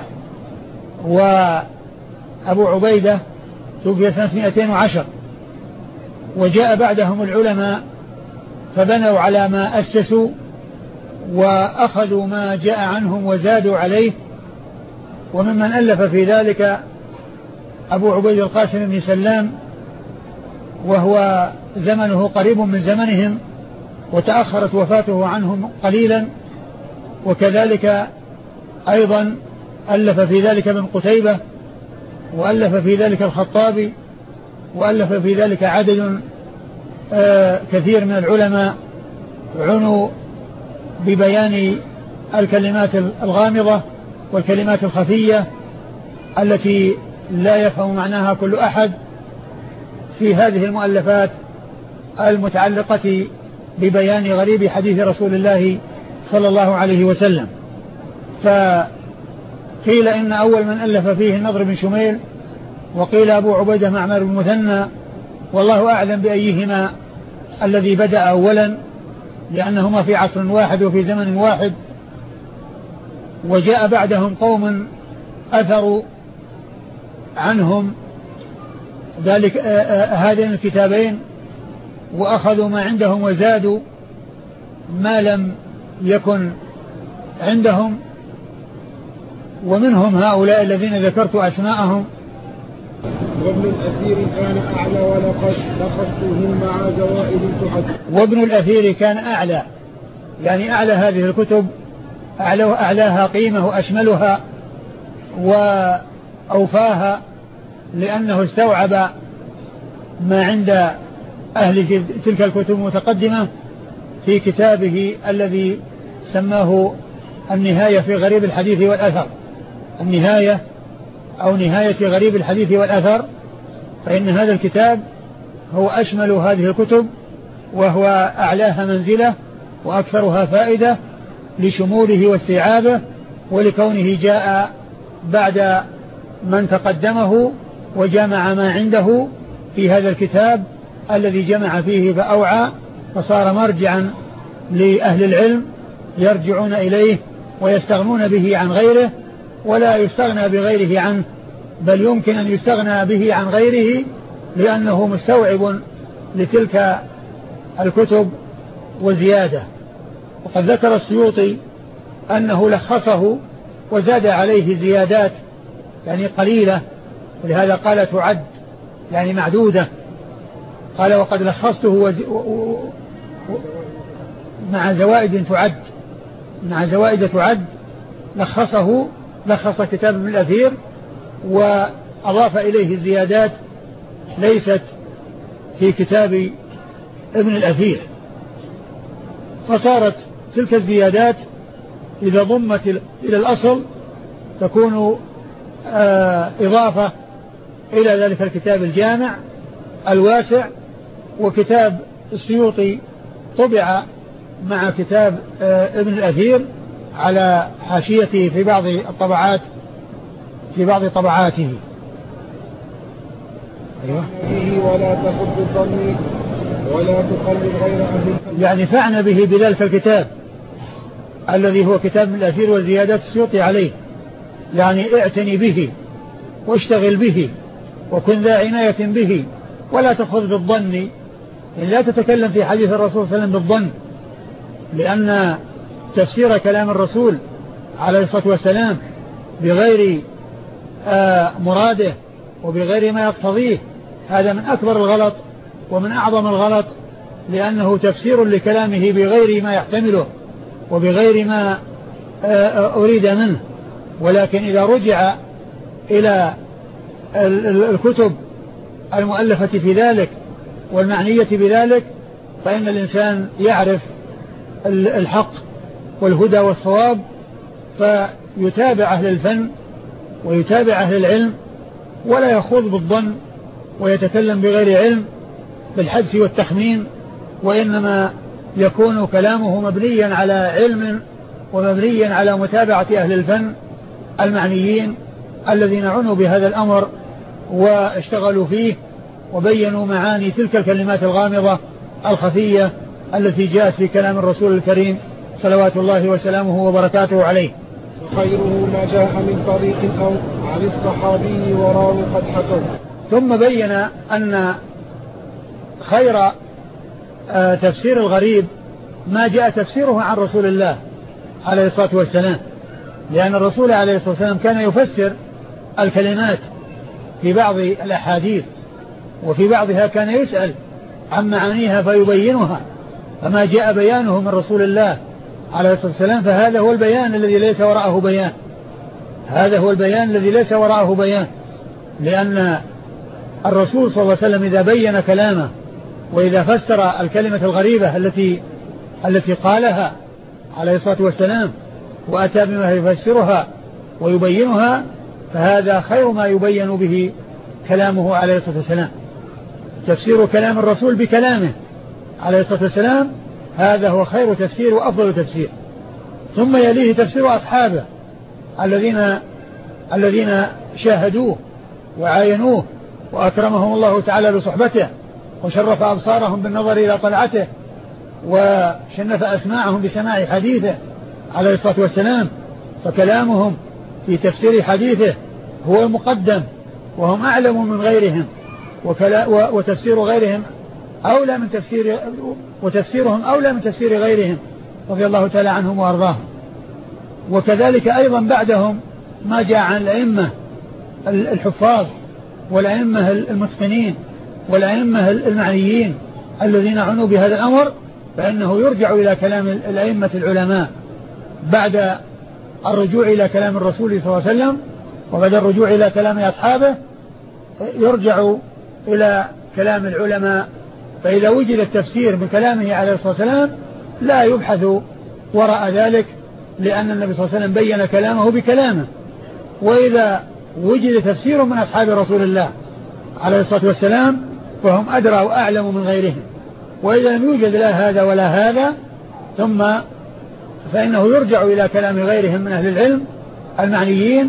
وأبو عبيدة توفي سنة مئتين وعشر. وجاء بعدهم العلماء فبنوا على ما أسسوا وأخذوا ما جاء عنهم وزادوا عليه. وممن ألف في ذلك أبو عبيد القاسم بن سلام، وهو زمنه قريب من زمنهم وتأخرت وفاته عنهم قليلا. وكذلك أيضا ألف في ذلك ابن قتيبة، وألف في ذلك الخطابي، وألف في ذلك عدد آه كثير من العلماء عنوا ببيان الكلمات الغامضة والكلمات الخفية التي لا يفهم معناها كل أحد في هذه المؤلفات المتعلقة ببيان غريب حديث رسول الله صلى الله عليه وسلم. فقيل إن أول من ألف فيه النضر بن شميل، وقيل أبو عبيدة معمر بن المثنى، والله أعلم بأيهما الذي بدأ أولا، لأنهما في عصر واحد وفي زمن واحد. وجاء بعدهم قوم أثروا عنهم ذلك هذين الكتابين وأخذوا ما عندهم وزادوا ما لم يكن عندهم. ومنهم هؤلاء الذين ذكرت أسماءهم. وابن الأثير كان أعلى ولقد لخصته مع زوائد تعد. وابن الأثير كان أعلى، يعني أعلى هذه الكتب، أعلاها قيمة وأشملها وأوفاها، لأنه استوعب ما عند أهل تلك الكتب المتقدمة في كتابه الذي سماه النهاية في غريب الحديث والأثر. النهاية أو نهاية غريب الحديث والأثر، فإن هذا الكتاب هو أشمل هذه الكتب وهو أعلاها منزلة وأكثرها فائدة لشموله واستيعابه، ولكونه جاء بعد من تقدمه وجمع ما عنده في هذا الكتاب الذي جمع فيه فأوعى، فصار مرجعا لأهل العلم يرجعون إليه ويستغنون به عن غيره، ولا يستغنى بغيره عنه، بل يمكن أن يستغنى به عن غيره لأنه مستوعب لتلك الكتب وزيادة. وقد ذكر السيوطي أنه لخصه وزاد عليه زيادات يعني قليلة، ولهذا قال تعد يعني معدودة. قال وقد لخصته وز... و... و... و... مع زوائد تعد مع زوائد تعد لخصه لخص كتاب ابن الأثير وأضاف إليه الزيادات ليست في كتاب ابن الأثير، فصارت تلك الزيادات إذا ضمت إلى الأصل تكون آه إضافة إلى ذلك الكتاب الجامع الواسع. وكتاب السيوطي طبع مع كتاب آه ابن الأثير على حاشيته في بعض الطبعات في بعض طبعاته. أيوة. به ولا تخذ بالظن ولا تقلد غير أهل، يعني فعنا به بذلك الكتاب الذي هو كتاب الأثير والزيادات السيوطي عليه، يعني اعتني به واشتغل به وكن ذا عناية به، ولا تأخذ بالظن، يعني لا تتكلم في حديث الرسول صلى الله عليه وسلم بالظن، لأن تفسير كلام الرسول عليه الصلاة والسلام بغير آه مراده وبغير ما يقتضيه هذا من أكبر الغلط ومن أعظم الغلط، لأنه تفسير لكلامه بغير ما يحتمله وبغير ما آه أريد منه. ولكن إذا رجع إلى الكتب المؤلفة في ذلك والمعنية بذلك فإن الإنسان يعرف الحق والهدى والصواب، فيتابع أهل الفن ويتابع أهل العلم، ولا يخوض بالظن ويتكلم بغير علم بالحدس والتخمين، وإنما يكون كلامه مبنيا على علم ومبنيا على متابعة أهل الفن المعنيين الذين عنوا بهذا الأمر واشتغلوا فيه وبينوا معاني تلك الكلمات الغامضة الخفية التي جاءت في كلام الرسول الكريم صلوات الله وسلامه وبركاته عليه. وخيره ما جاء من طريق أو عن الصحابي وراه قد حكوا. ثم بين أن خير تفسير الغريب ما جاء تفسيره عن رسول الله عليه الصلاة والسلام، لأن الرسول عليه الصلاة والسلام كان يفسر الكلمات في بعض الأحاديث، وفي بعضها كان يسأل عن معانيها فيبينها، فما جاء بيانه من رسول الله عليه الصلاة والسلام فهذا هو البيان الذي ليس وراءه بيان، هذا هو البيان الذي ليس وراءه بيان، لأن الرسول صلى الله عليه وسلم إذا بين كلامه وإذا فسر الكلمة الغريبة التي التي قالها عليه الصلاة والسلام وأتى بما يفسرها ويبينها فهذا خير ما يبين به كلامه عليه الصلاة والسلام. تفسير كلام الرسول بكلامه عليه الصلاة والسلام هذا هو خير تفسير وأفضل تفسير. ثم يليه تفسير أصحابه الذين الذين شاهدوه وعاينوه وأكرمهم الله تعالى بصحبته وشرف أبصارهم بالنظر إلى طلعته وشنف أسماعهم بسماع حديثه عليه الصلاة والسلام، فكلامهم في تفسير حديثه هو المقدم وهم أعلم من غيرهم، وتفسير غيرهم أولى من تفسير وتفسيرهم أولى من تفسير غيرهم رضي الله تعالى عنهم وأرضاهم. وكذلك أيضا بعدهم ما جاء عن الأئمة الحفاظ والأئمة المتقنين والأئمة المعنيين الذين عنوا بهذا الأمر، فإنه يرجع إلى كلام الأئمة العلماء بعد الرجوع إلى كلام الرسول صلى الله عليه وسلم، وبعد الرجوع إلى كلام أصحابه يرجع إلى كلام العلماء. فإذا وجد التفسير بكلامه عليه الصلاة والسلام لا يبحث وراء ذلك، لأن النبي صلى الله عليه وسلم بين كلامه بكلامه. وإذا وجد تفسير من أصحاب رسول الله عليه الصلاة والسلام فهم أدرى وأعلم من غيرهم. وإذا لم يوجد لا هذا ولا هذا ثم فإنه يرجع إلى كلام غيرهم من أهل العلم المعنيين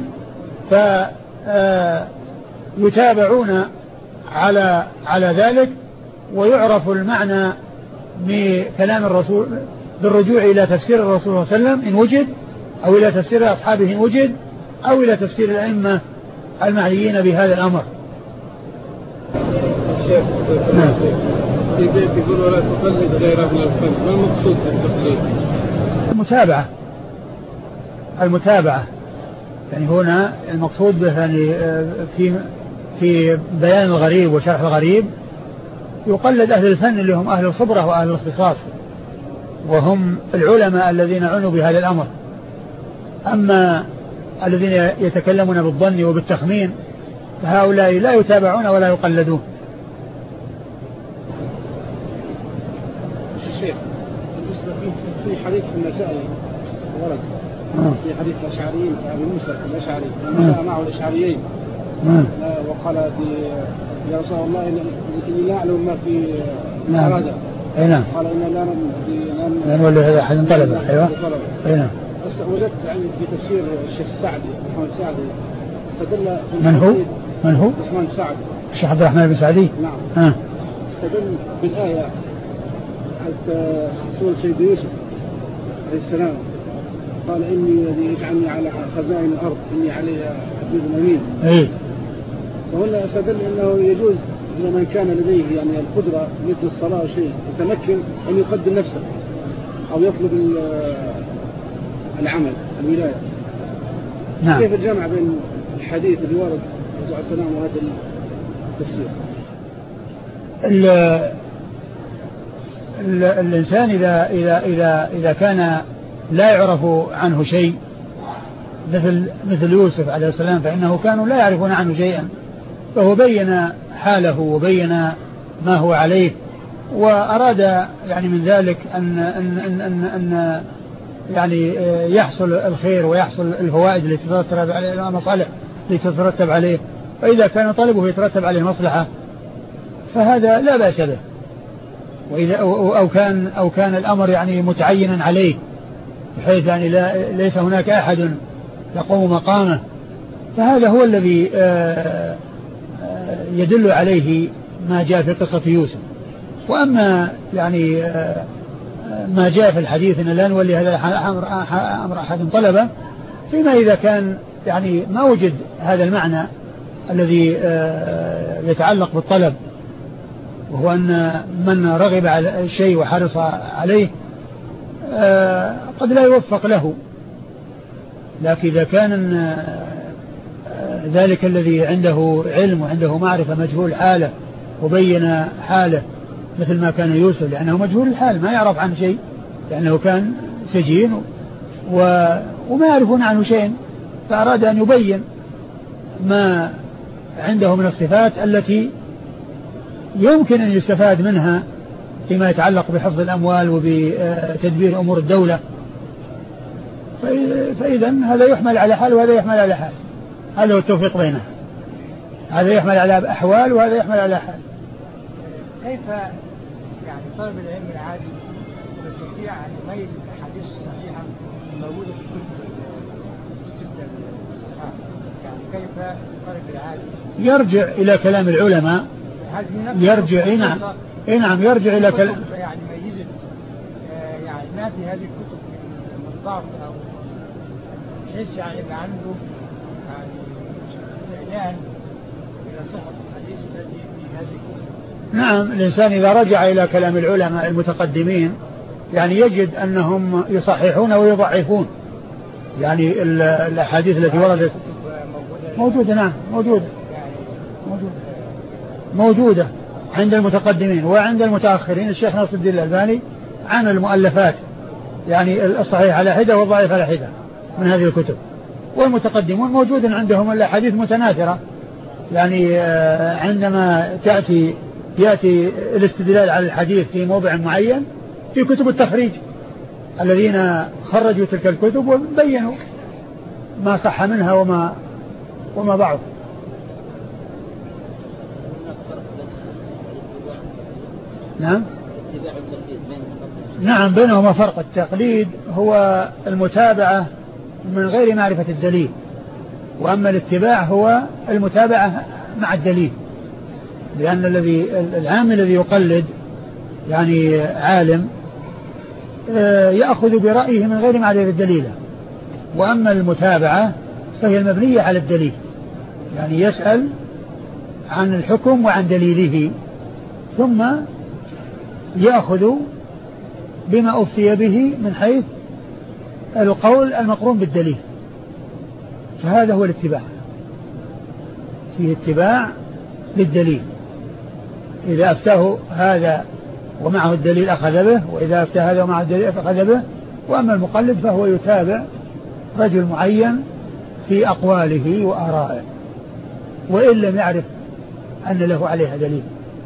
فيتابعون على على ذلك، ويعرف المعنى بكلام الرسول بالرجوع إلى تفسير الرسول صلى الله عليه وسلم إن وجد، أو إلى تفسير أصحابه إن وجد، أو إلى تفسير الأئمة المعنيين بهذا الأمر. الشيخ في بيت يقول ولا تقلد غيره من الفن، ما المقصود بالتقليد؟ المتابعة المتابعة يعني هنا المقصود به يعني في في بيان الغريب وشرح الغريب يقلد أهل الفن اللي هم أهل الخبرة وأهل الاختصاص، وهم العلماء الذين عنوا بهذا الأمر. أما الذين يتكلمون بالظن وبالتخمين فهؤلاء لا يتابعون ولا يقلدون. الشيخ بالنسبة في حديث النسائي ورد في حديث الأشعريين أبي موسى الأشعري لما معه الأشعريين وقال يا رسول الله إني لا أعلم ما في هذا. أي نعم. قال إن لا لا نولي هذا أحد طلبه. أيوة. أي نعم. وجدت يعني في تفسير الشيخ السعدي محمد سعدي استدل. من هو؟ من هو؟ محمد سعدي. الشيخ عبد الرحمن بن سعدي. نعم. ها. استدل بالآية حتى سورة سيد يوسف عليه السلام قال إني الذي يجعلني على خزائن الأرض إني عليها حفيظ أمين. إيه. وهنا استدل أنه يجوز لمن كان لديه يعني القدرة مثل الصلاة أو شيء يتمكن أن يقدم نفسه أو يطلب العمل الولاية. نعم. كيف الجمع بين الحديث اللي ورد عليه السلام وهذا التفسير؟ ال ال الإنسان إذا إذا إذا إذا كان لا يعرف عنه شيء مثل مثل يوسف عليه السلام فإنه كانوا لا يعرفون عنه شيئا فهو بين حاله وبين ما هو عليه وأراد يعني من ذلك أن أن أن أن, أن يعني يحصل الخير ويحصل الفوائد التي تترتب عليه المصالح التي تترتب عليه. فإذا كان طلبه يترتب عليه مصلحة فهذا لا بأس به. وإذا أو كان أو كان الأمر يعني متعينا عليه بحيث يعني لا ليس هناك أحد يقوم مقامه فهذا هو الذي يدل عليه ما جاء في قصة يوسف. وأما يعني ما جاء في الحديث أن لا نولي هذا أمر أحد طلبه فيما إذا كان يعني ما وجد هذا المعنى الذي يتعلق بالطلب وهو أن من رغب على الشيء وحرص عليه قد لا يوفق له. لكن إذا كان ذلك الذي عنده علم وعنده معرفة مجهول حاله وبين حاله مثل ما كان يوسف لأنه مجهول الحال ما يعرف عن شيء لأنه كان سجين و... وما يعرفون عنه شيء فأراد أن يبين ما عنده من الصفات التي يمكن أن يستفاد منها فيما يتعلق بحفظ الأموال وبتدبير أمور الدولة. فإذا هذا يحمل على حال وهذا يحمل على حال. هذا هو التوفيق بينه. هذا يحمل على أحوال وهذا يحمل على حال. كيف يعني طالب العلم العادي يستطيع أن يميز الأحاديث الصحيحة الموجودة في كتب الستة الصحاح؟ يعني كيف طالب العادي يرجع إلى كلام العلماء يرجع إيه نعم إيه نعم يرجع إلى كلام يعني ميزت يعني ما في هذه الكتب من ضعف أو بحيث يعني يبقى عنده يعني استعلان إلى صحة الحديث الذي في هذه الكتب. نعم الإنسان إذا رجع إلى كلام العلماء المتقدمين يعني يجد أنهم يصححون ويضعفون يعني الأحاديث التي وردت موجودة. نعم موجودة موجودة موجودة عند المتقدمين وعند المتأخرين. الشيخ ناصر الدين الألباني عن المؤلفات يعني الصحيح على حدة والضعيف على حدة من هذه الكتب. والمتقدمون موجود عندهم الأحاديث متناثرة يعني عندما تأتي يأتي الاستدلال على الحديث في موضع معين في كتب التخريج الذين خرجوا تلك الكتب وبينوا ما صح منها وما وما ضعف. نعم نعم بينهما فرق. التقليد هو المتابعة من غير معرفة الدليل وأما الاتباع هو المتابعة مع الدليل لأن الذي العام الذي يقلد يعني عالم يأخذ برأيه من غير معرفة الدليل وأما المتابعة فهي المبنية على الدليل يعني يسأل عن الحكم وعن دليله ثم يأخذ بما أفتي به من حيث القول المقرون بالدليل. فهذا هو الاتباع فيه اتباع للدليل. إذا أفتاه هذا ومعه الدليل أخذ به وإذا أفتى هذا ومعه الدليل أخذ به. وأما المقلد فهو يتابع رجل معين في أقواله وآرائه وإن لم يعرف أن له عليها دليل.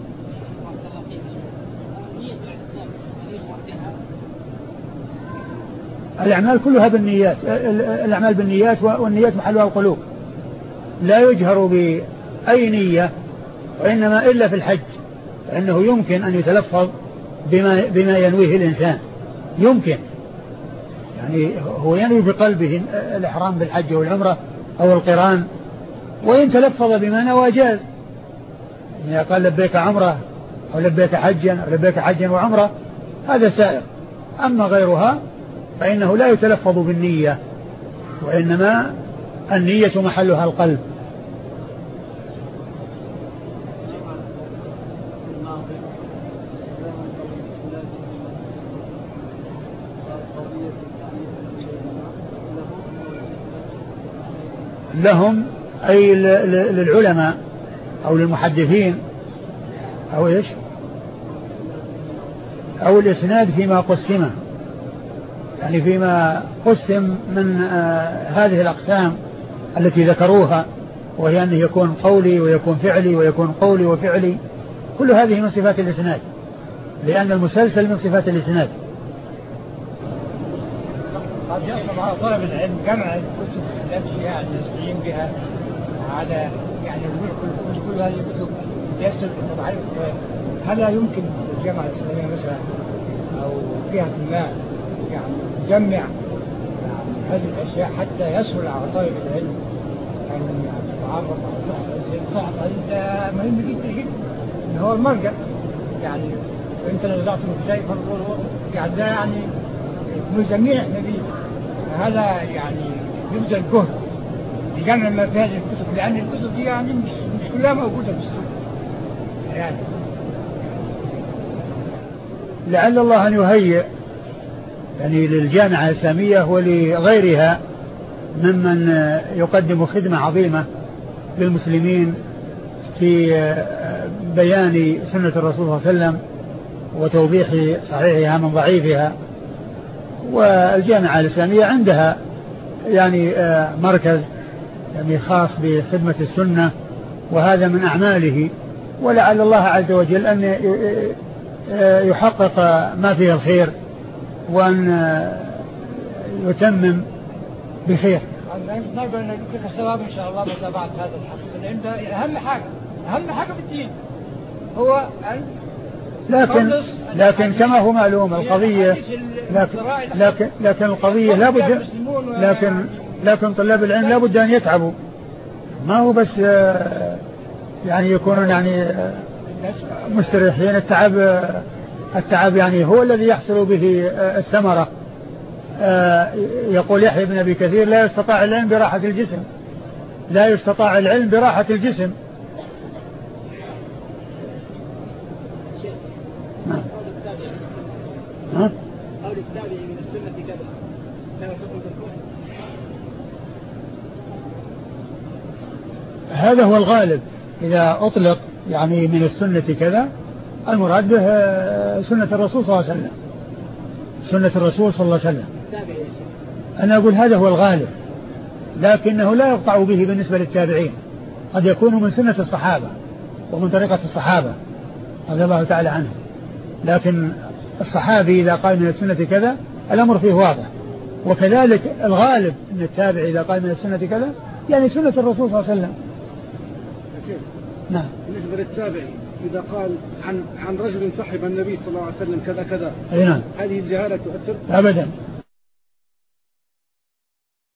الأعمال كلها بالنيات. الأعمال بالنيات والنيات محلها القلوب لا يجهر بأي نية وإنما إلا في الحج فإنه يمكن أن يتلفظ بما, بما ينويه الإنسان يمكن يعني هو ينوي بقلبه الإحرام بالحج والعمرة أو القران، وإن تلفظ بما نوى جاز، يعني قال لبيك عمرة أو لبيك حجا أو لبيك حجا وعمرة هذا سائغ. أما غيرها فإنه لا يتلفظ بالنية، وإنما النية محلها القلب. لهم أي للعلماء أو للمحدثين أو إيش أو الإسناد فيما قسمه، يعني فيما قسم من آه هذه الأقسام التي ذكروها، وهي أنه يكون قولي ويكون فعلي ويكون قولي وفعلي، كل هذه من صفات الإسناد، لأن المسلسل من صفات الإسناد. قد يصل على طلب العلم جمع الكتب التي يعني يستعين بها على يعني كل كل هذه الكتب يصل إلى معرفة الصواب. هل لا يمكن الجامعة الإسلامية مثلا أو جهة ما يعني تجمع يعني هذه الأشياء حتى يسهل على طالب العلم أن يتعرف على صحة هذا مهم جدا جدا، إن هو المرجع. يعني أنت لو ضعت من شيء يعني ده يعني من جميع النبي، هذا يعني يبذل جهد لجمع ما في هذه الكتب، لأن الكتب دي يعني مش, مش كلها موجودة في السوق يعني. لعل الله أن يهيئ يعني للجامعة الإسلامية ولغيرها ممن يقدم خدمة عظيمة للمسلمين في بيان سنة الرسول صلى الله عليه وسلم وتوضيح صحيحها من ضعيفها. والجامعة الإسلامية عندها يعني مركز يعني خاص بخدمة السنة، وهذا من أعماله، ولعل الله عز وجل أن يحقق ما فيه الخير وأن يتمم بخير. نقدر نقول الثواب إن شاء الله متابعة هذا الحق، لأن أهم حاجة أهم حاجة في الدين هو أن لكن لكن كما هو معلوم القضية لكن لكن لكن القضية لا بد لكن لكن طلاب العلم لا بد أن يتعبوا، ما هو بس يعني يكونون يعني مستريحين. التعب التعب يعني هو الذي يحصل به الثمرة. يقول يحيى بن أبي كثير لا يستطاع العلم براحة الجسم، لا يستطاع العلم براحة الجسم. ها؟ قول التابعي من السنة كذا لا حكم تكون. هذا هو الغالب إذا أطلق يعني من السنة كذا، المراد به سنة الرسول صلى الله عليه وسلم، سنة الرسول صلى الله عليه وسلم. أنا أقول هذا هو الغالب، لكنه لا يقطع به بالنسبة للتابعين، قد يكون من سنة الصحابة ومن طريقة الصحابة رضي الله تعالى عنهم، لكن الصحابي إذا قال من السنة كذا الأمر فيه واضح. وكذلك الغالب أن التابع إذا قال من السنة كذا يعني سنة الرسول صلى الله عليه وسلم. نعم. بالنسبة للتابعي إذا قال عن عن رجل صحب النبي صلى الله عليه وسلم كذا كذا، أي نعم، هذه الجهالة تؤثر؟ أبدا.